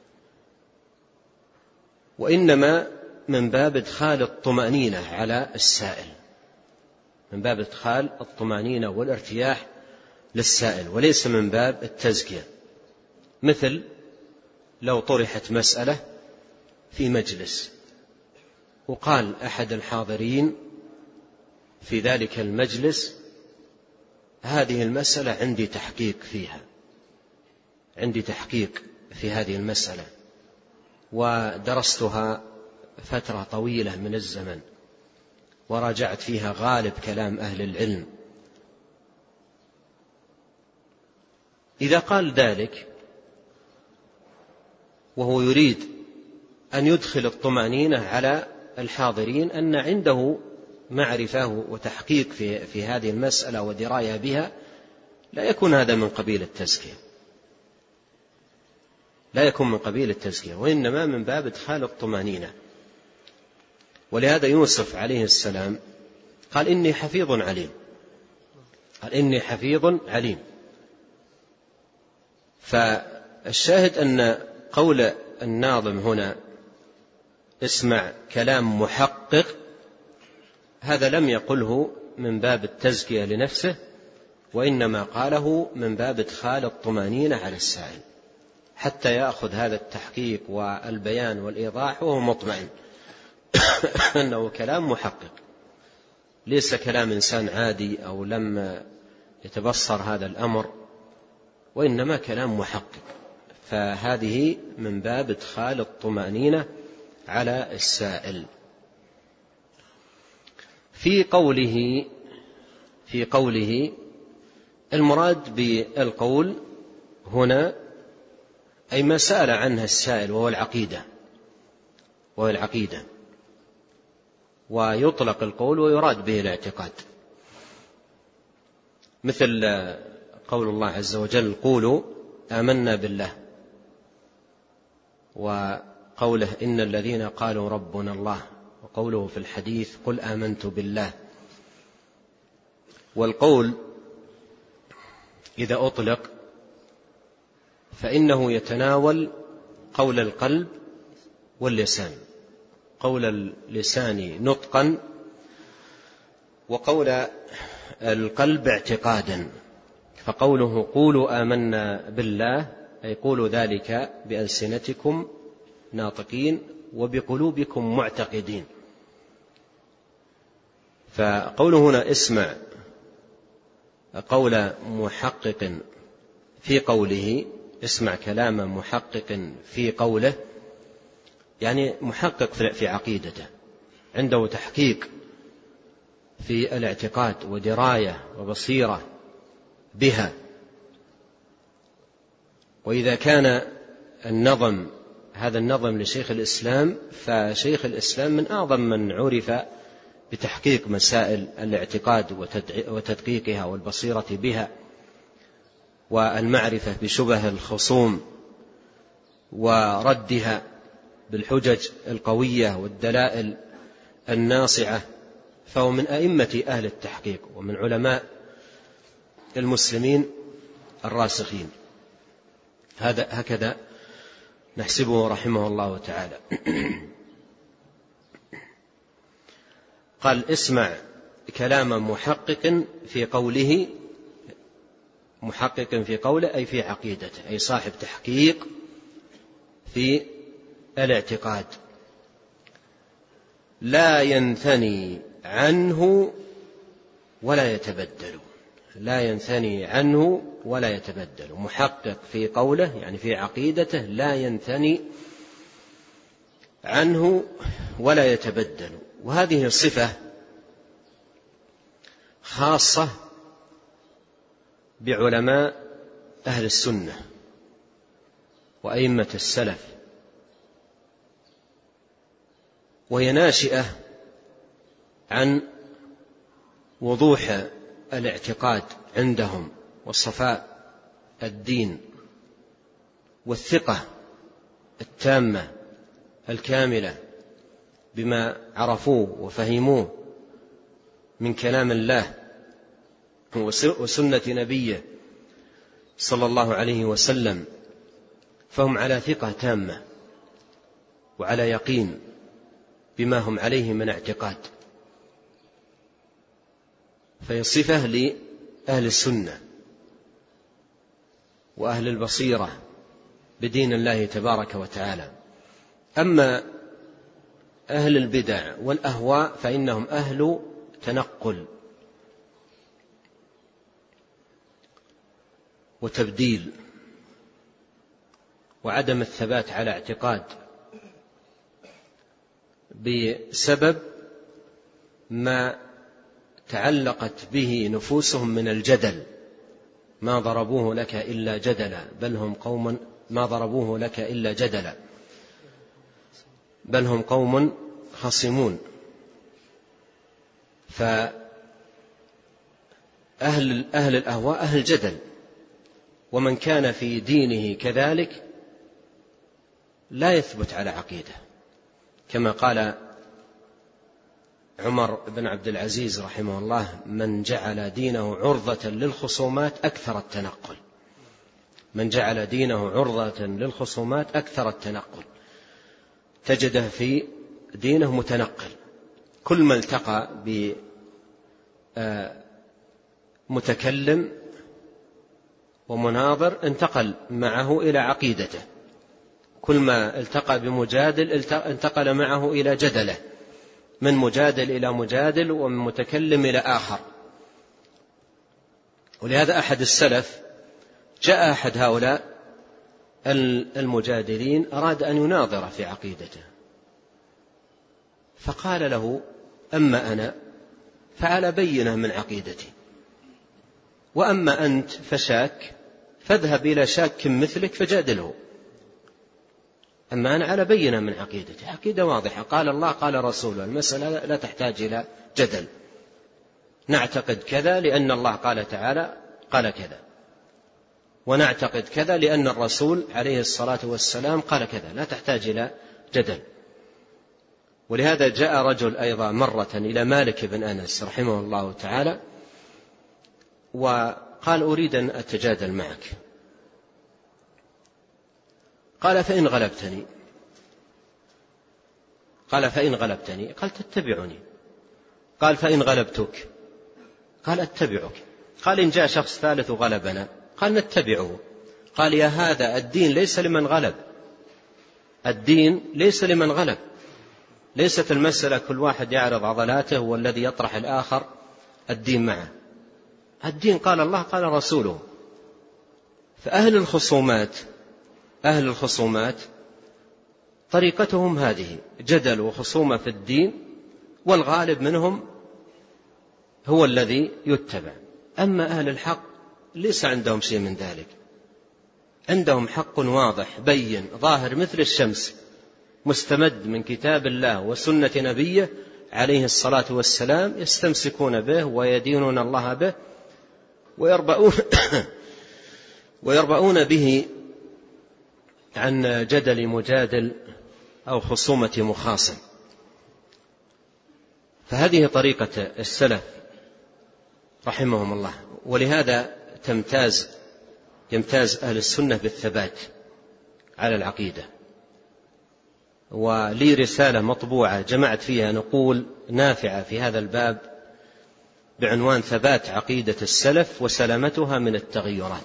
وإنما من باب إدخال الطمأنينة على السائل، من باب إدخال الطمأنينة والارتياح للسائل، وليس من باب التزكية. مثل لو طرحت مسألة في مجلس وقال أحد الحاضرين في ذلك المجلس هذه المسألة عندي تحقيق في هذه المسألة، ودرستها فترة طويلة من الزمن، وراجعت فيها غالب كلام أهل العلم. إذا قال ذلك وهو يريد أن يدخل الطمأنينة على الحاضرين أن عنده معرفة وتحقيق في هذه المسألة ودراية بها، لا يكون هذا من قبيل التزكية، وإنما من باب إدخال الطمأنينة. ولهذا يوسف عليه السلام قال إني حفيظ عليم. فالشاهد أن قول الناظم هنا اسمع كلام محقق، هذا لم يقله من باب التزكية لنفسه، وإنما قاله من باب إدخال الطمأنينة على السائل حتى يأخذ هذا التحقيق والبيان والإيضاح وهو مطمئن أنه كلام محقق، ليس كلام إنسان عادي أو لم يتبصر هذا الأمر، وإنما كلام محقق. فهذه من باب إدخال الطمأنينة على السائل. في قوله المراد بالقول هنا أي ما سأل عنها السائل وهو العقيدة، ويطلق القول ويراد به الاعتقاد، مثل قول الله عز وجل قولوا آمنا بالله، وقوله إن الذين قالوا ربنا الله، وقوله في الحديث قل آمنت بالله. والقول إذا أطلق فإنه يتناول قول القلب واللسان، قول اللسان نطقا وقول القلب اعتقادا. فقوله قولوا آمنا بالله أي قولوا ذلك بألسنتكم ناطقين وبقلوبكم معتقدين. فقوله هنا اسمع قول محقق في قوله، اسمع كلام محقق في قوله، يعني محقق في عقيدته، عنده تحقيق في الاعتقاد ودراية وبصيرة بها. وإذا كان النظم هذا النظم لشيخ الإسلام، فشيخ الإسلام من أعظم من عرف بتحقيق مسائل الاعتقاد وتدقيقها والبصيرة بها والمعرفة بشبه الخصوم وردها بالحجج القوية والدلائل الناصعة، فهو من أئمة أهل التحقيق ومن علماء المسلمين الراسخين. هكذا نحسبه رحمه الله تعالى. قال اسمع كلام محقق في قوله، محقق في قوله أي في عقيدته، أي صاحب تحقيق في الاعتقاد، لا ينثني عنه ولا يتبدل، لا ينثني عنه ولا يتبدل. محقق في قوله يعني في عقيدته لا ينثني عنه ولا يتبدل. وهذه صفة خاصة بعلماء أهل السنة وأئمة السلف، وهي ناشئة عن وضوح الاعتقاد عندهم وصفاء الدين والثقة التامة الكاملة بما عرفوه وفهموه من كلام الله وسنة نبيه صلى الله عليه وسلم، فهم على ثقة تامة وعلى يقين بما هم عليه من اعتقاد. فهي صفة لأهل السنة وأهل البصيرة بدين الله تبارك وتعالى. أما أهل البدع والأهواء فإنهم أهل تنقل وتبديل وعدم الثبات على اعتقاد بسبب ما تعلقت به نفوسهم من الجدل. ما ضربوه لك إلا جدلا بل هم قوم ما ضربوه لك إلا جدلا بل هم قوم خصمون. فأهل الأهواء أهل جدل، ومن كان في دينه كذلك لا يثبت على عقيدة، كما قال عمر بن عبد العزيز رحمه الله: من جعل دينه عرضة للخصومات أكثر التنقل. من جعل دينه عرضة للخصومات أكثر التنقل، تجده في دينه متنقل، كل ما التقى بمتكلم ومناظر انتقل معه إلى عقيدته، كل ما التقى بمجادل انتقل معه إلى جدله، من مجادل إلى مجادل ومن متكلم إلى آخر. ولهذا أحد السلف جاء أحد هؤلاء المجادلين أراد أن يناظر في عقيدته، فقال له: أما أنا فعلى بينة من عقيدتي، وأما أنت فشاك فاذهب إلى شاك مثلك فجادله. أما أنا على بينة من عقيدتي، عقيدة واضحة، قال الله قال رسوله، المسألة لا تحتاج إلى جدل، نعتقد كذا لأن الله قال تعالى قال كذا، ونعتقد كذا لأن الرسول عليه الصلاة والسلام قال كذا، لا تحتاج إلى جدل. ولهذا جاء رجل أيضا مرة إلى مالك بن أنس رحمه الله تعالى وقال: أريد أن أتجادل معك. قال: فإن غلبتني. قال: فإن غلبتني. قال: تتبعني. قال: فإن غلبتك. قال: أتبعك. قال: إن جاء شخص ثالث وغلبنا. قال: نتبعه. قال: يا هذا الدين ليس لمن غلب، الدين ليس لمن غلب، ليست المسألة كل واحد يعرض عضلاته والذي يطرح الآخر الدين معه. الدين قال الله قال رسوله. فأهل الخصومات طريقتهم هذه، جدل وخصومة في الدين، والغالب منهم هو الذي يتبع. أما أهل الحق ليس عندهم شيء من ذلك، عندهم حق واضح بين ظاهر مثل الشمس، مستمد من كتاب الله وسنة نبيه عليه الصلاة والسلام، يستمسكون به ويدينون الله به ويربؤون به عن جدل مجادل أو خصومة مخاصم. فهذه طريقة السلف رحمهم الله. ولهذا يمتاز أهل السنة بالثبات على العقيدة. ولي رسالة مطبوعة جمعت فيها نقول نافعة في هذا الباب بعنوان ثبات عقيدة السلف وسلامتها من التغيرات،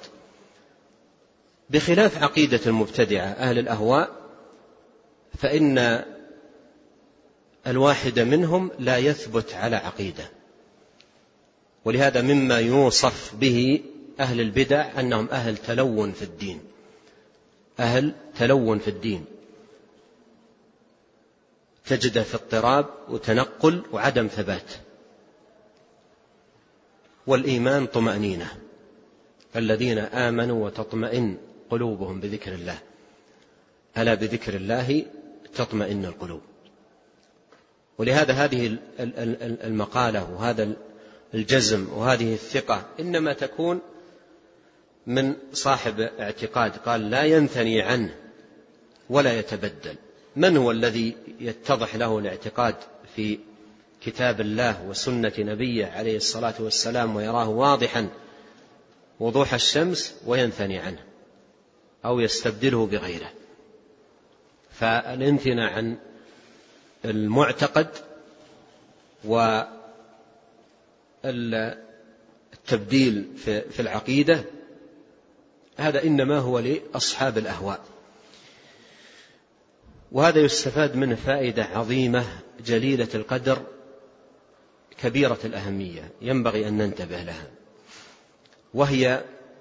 بخلاف عقيدة المبتدعة أهل الأهواء، فإن الواحد منهم لا يثبت على عقيدة. ولهذا مما يوصف به أهل البدع أنهم أهل تلون في الدين، تجد في اضطراب وتنقل وعدم ثبات. والإيمان طمأنينة، الذين آمنوا وتطمئن قلوبهم بذكر الله، ألا بذكر الله تطمئن القلوب. ولهذا هذه المقالة وهذا الجزم وهذه الثقة إنما تكون من صاحب اعتقاد قال لا ينثني عنه ولا يتبدل. من هو الذي يتضح له الاعتقاد في كتاب الله وسنة نبيه عليه الصلاة والسلام ويراه واضحا وضوح الشمس وينثني عنه أو يستبدله بغيره؟ فالانثناء عن المعتقد والتبديل في العقيدة هذا إنما هو لأصحاب الأهواء. وهذا يستفاد منه فائدة عظيمة جليلة القدر كبيرة الأهمية ينبغي أن ننتبه لها، وهي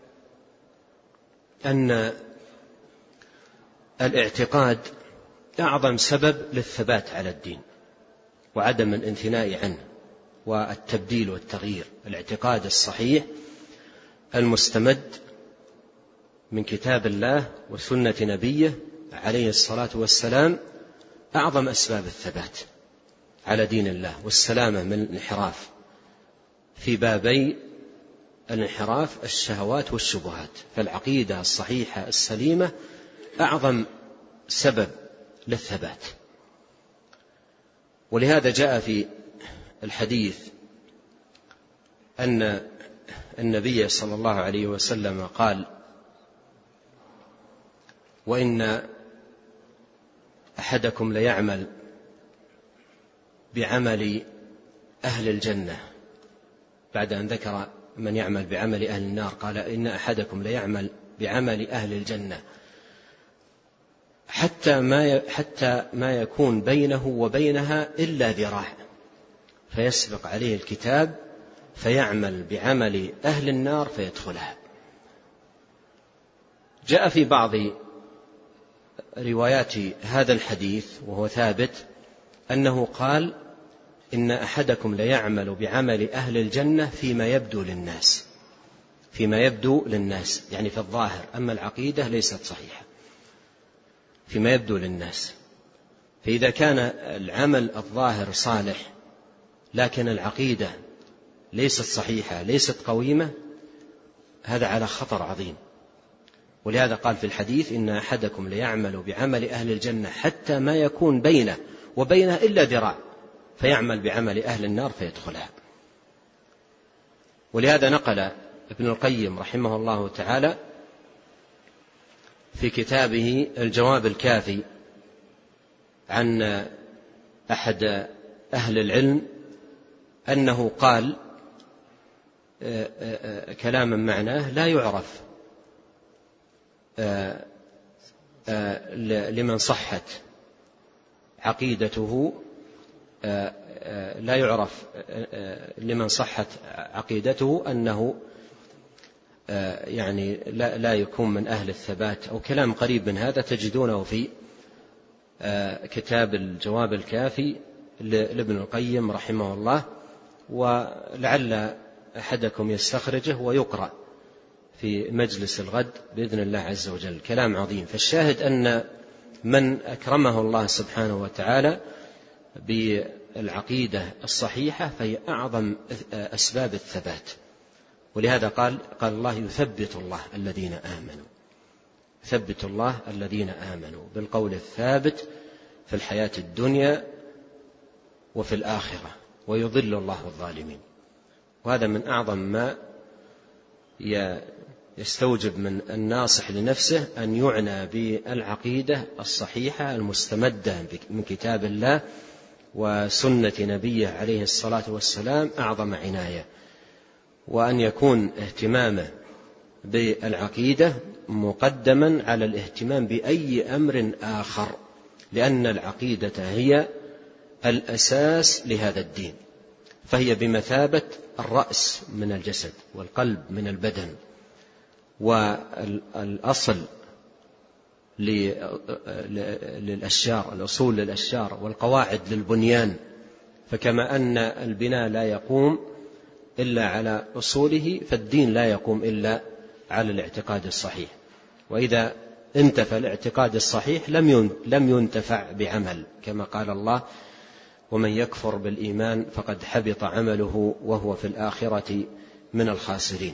أن الاعتقاد أعظم سبب للثبات على الدين وعدم الانثناء عنه والتبديل والتغيير. الاعتقاد الصحيح المستمد من كتاب الله وسنة نبيه عليه الصلاة والسلام أعظم أسباب الثبات على دين الله والسلامة من الانحراف في بابي الانحراف الشهوات والشبهات. فالعقيدة الصحيحة السليمة أعظم سبب للثبات. ولهذا جاء في الحديث أن النبي صلى الله عليه وسلم قال: وإن أحدكم ليعمل بعمل أهل الجنة، بعد أن ذكر من يعمل بعمل أهل النار قال: إن أحدكم ليعمل بعمل أهل الجنة حتى ما يكون بينه وبينها إلا ذراع، فيسبق عليه الكتاب فيعمل بعمل أهل النار فيدخلها. جاء في بعض روايات هذا الحديث وهو ثابت أنه قال: إن أحدكم ليعمل بعمل أهل الجنة فيما يبدو للناس، يعني في الظاهر، أما العقيدة ليست صحيحة، فيما يبدو للناس. فإذا كان العمل الظاهر صالح لكن العقيدة ليست صحيحة ليست قويمة، هذا على خطر عظيم. ولهذا قال في الحديث: إن أحدكم ليعمل بعمل أهل الجنة حتى ما يكون بينه وبينها إلا ذراع، فيعمل بعمل أهل النار فيدخلها. ولهذا نقل ابن القيم رحمه الله تعالى في كتابه الجواب الكافي عن أحد أهل العلم أنه قال كلاما معناه لا يعرف لمن صحت عقيدته لا يعرف لمن صحت عقيدته أنه يعني لا يكون من أهل الثبات، أو كلام قريب من هذا تجدونه في كتاب الجواب الكافي لابن القيم رحمه الله، ولعل أحدكم يستخرجه ويقرأ في مجلس الغد بإذن الله عز وجل، كلام عظيم. فالشاهد أن من أكرمه الله سبحانه وتعالى بالعقيدة الصحيحة فهي أعظم أسباب الثبات، ولهذا قال الله يثبت الله الذين آمنوا، ثبت الله الذين آمنوا بالقول الثابت في الحياة الدنيا وفي الآخرة ويضل الله الظالمين. وهذا من أعظم ما يستوجب من الناصح لنفسه أن يعنى بالعقيدة الصحيحة المستمدة من كتاب الله وسنة نبيه عليه الصلاة والسلام أعظم عناية، وأن يكون اهتمامه بالعقيدة مقدما على الاهتمام بأي أمر آخر، لأن العقيدة هي الأساس لهذا الدين، فهي بمثابة الرأس من الجسد والقلب من البدن، والأصل للأشجار، الأصول للأشجار، والقواعد للبنيان. فكما أن البناء لا يقوم إلا على أصوله، فالدين لا يقوم إلا على الاعتقاد الصحيح. وإذا انتفى الاعتقاد الصحيح لم ينتفع بعمل، كما قال الله: ومن يكفر بالإيمان فقد حبط عمله وهو في الآخرة من الخاسرين.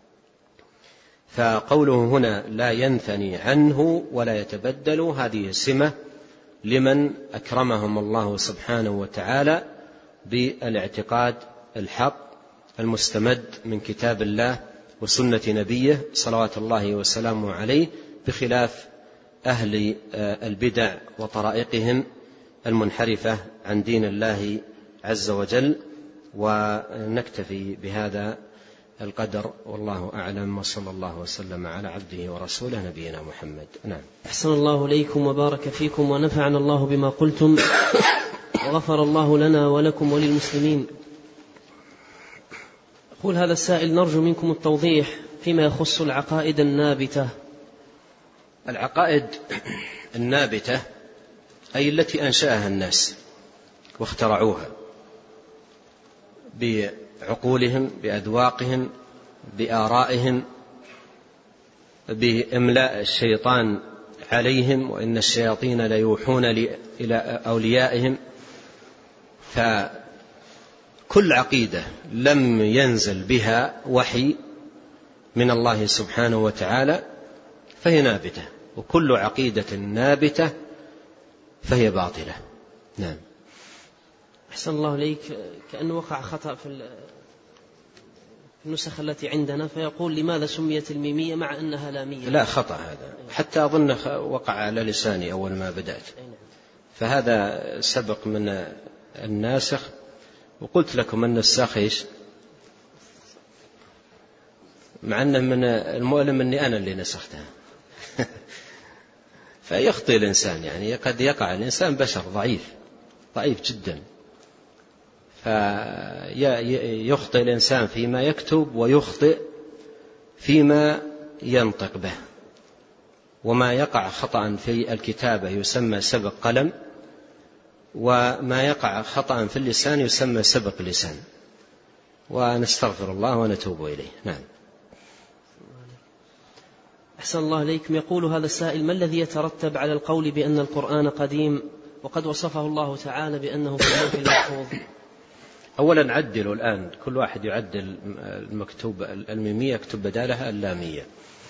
فقوله هنا لا ينثني عنه ولا يتبدل، هذه سمة لمن أكرمهم الله سبحانه وتعالى بالاعتقاد الحق المستمد من كتاب الله وسنة نبيه صلوات الله وسلامه عليه، بخلاف أهل البدع وطرائقهم المنحرفة عن دين الله عز وجل. ونكتفي بهذا القدر، والله أعلم، وصلى الله وسلم على عبده ورسوله نبينا محمد. نعم. أحسن الله إليكم وبارك فيكم ونفعنا الله بما قلتم وغفر الله لنا ولكم وللمسلمين. يقول هذا السائل: نرجو منكم التوضيح فيما يخص العقائد النابتة. العقائد النابتة أي التي أنشأها الناس واخترعوها بعقولهم، بأذواقهم، بآرائهم، بإملاء الشيطان عليهم، وإن الشياطين ليوحون إلى أوليائهم. فكل عقيدة لم ينزل بها وحي من الله سبحانه وتعالى فهي نابتة، وكل عقيدة نابتة فهي باطلة. نعم. أحسن الله إليك. كأنه وقع خطأ في النسخ التي عندنا، فيقول: لماذا سميت الميمية مع أنها لامية؟ لا، خطأ هذا، حتى أظن وقع على لساني أول ما بدأت، فهذا سبق من الناسخ. وقلت لكم أن النساخ إيش؟ مع أنه من المؤلم أني أنا اللي نسختها. فيخطئ الإنسان، يعني قد يقع الإنسان بشر ضعيف جدا، فيخطئ الإنسان فيما يكتب ويخطئ فيما ينطق به. وما يقع خطأ في الكتابة يسمى سبق قلم، وما يقع خطأ في اللسان يسمى سبق لسان، ونستغفر الله ونتوب إليه. نعم. أحسن الله إليكم. يقول هذا السائل: ما الذي يترتب على القول بأن القرآن قديم وقد وصفه الله تعالى بأنه في اللوح المحفوظ؟ أولا عدلوا الآن، كل واحد يعدل المكتوب الميمية يكتب بدالها اللامية،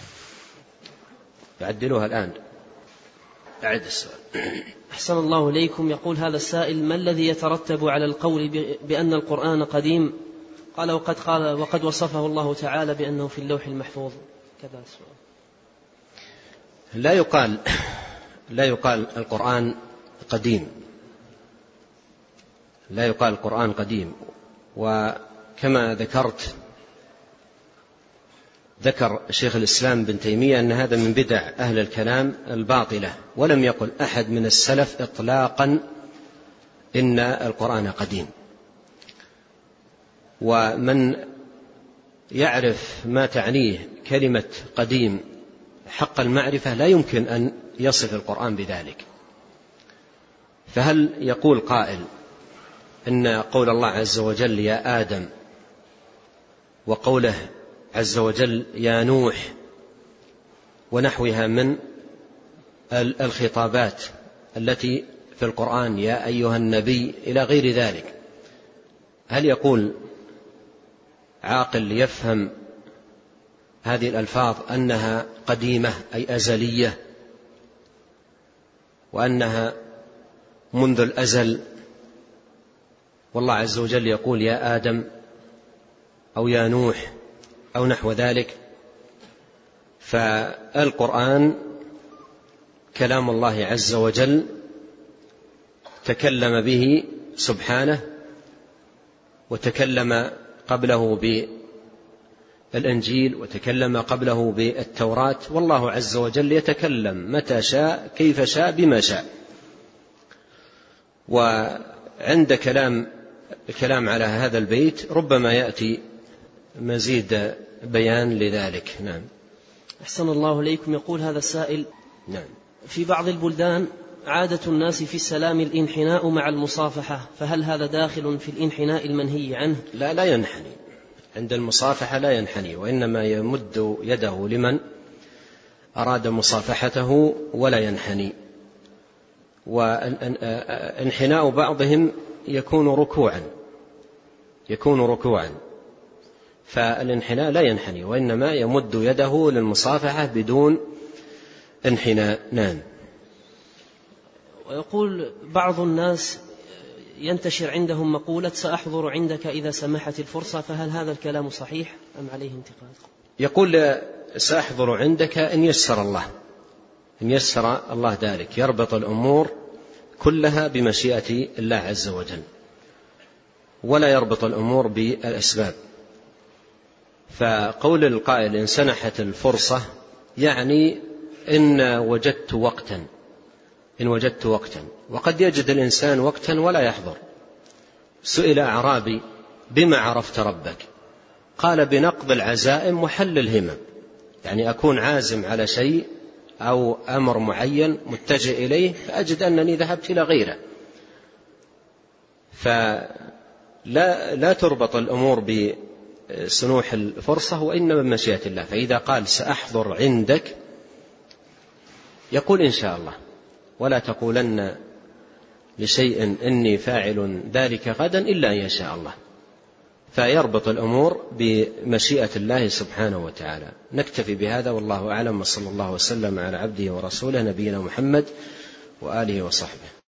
يعدلوها الآن. أعد السؤال. أحسن الله إليكم. يقول هذا السائل: ما الذي يترتب على القول بأن القرآن قديم قال وقد وصفه الله تعالى بأنه في اللوح المحفوظ؟ كذا السؤال. لا يقال القرآن قديم، لا يقال القرآن قديم. وكما ذكر شيخ الإسلام بن تيمية أن هذا من بدع أهل الكلام الباطلة، ولم يقل أحد من السلف إطلاقا إن القرآن قديم. ومن يعرف ما تعنيه كلمة قديم حق المعرفة لا يمكن أن يصف القرآن بذلك. فهل يقول قائل إن قول الله عز وجل يا آدم وقوله عز وجل يا نوح ونحوها من الخطابات التي في القرآن يا أيها النبي إلى غير ذلك، هل يقول عاقل يفهم هذه الألفاظ أنها قديمة أي أزلية وأنها منذ الأزل، والله عز وجل يقول يا آدم أو يا نوح أو نحو ذلك؟ فالقرآن كلام الله عز وجل تكلم به سبحانه، وتكلم قبله بالإنجيل، وتكلم قبله بالتوراة، والله عز وجل يتكلم متى شاء كيف شاء بما شاء. وعند الكلام على هذا البيت ربما يأتي مزيد بيان لذلك. نعم. أحسن الله إليكم. يقول هذا السائل: نعم. في بعض البلدان عادة الناس في السلام الانحناء مع المصافحة، فهل هذا داخل في الانحناء المنهي عنه؟ لا ينحني عند المصافحة، لا ينحني، وإنما يمد يده لمن أراد مصافحته ولا ينحني. وانحناء بعضهم يكون ركوعا، فالانحناء لا ينحني، وإنما يمد يده للمصافحة بدون انحناء. نعم. ويقول بعض الناس ينتشر عندهم مقولة سأحضر عندك إذا سمحت الفرصة، فهل هذا الكلام صحيح أم عليه انتقاد؟ يقول سأحضر عندك إن يسر الله ذلك، يربط الأمور كلها بمشيئة الله عز وجل، ولا يربط الأمور بالأسباب. فقول القائل إن سنحت الفرصة يعني إن وجدت وقتا، وقد يجد الإنسان وقتا ولا يحضر. سئل أعرابي بما عرفت ربك؟ قال بنقض العزائم وحل الهمم، يعني أكون عازم على شيء أو أمر معين متجه إليه فأجد أنني ذهبت إلى غيره. فلا تربط الأمور بسنوح الفرصة، وإنما بمشيئة الله. فإذا قال سأحضر عندك يقول إن شاء الله، ولا تقولن لشيء إني فاعل ذلك غدا إلا أن يشاء الله. فيربط الأمور بمشيئة الله سبحانه وتعالى. نكتفي بهذا والله أعلم، وصلى الله وسلم على عبده ورسوله نبينا محمد وآله وصحبه.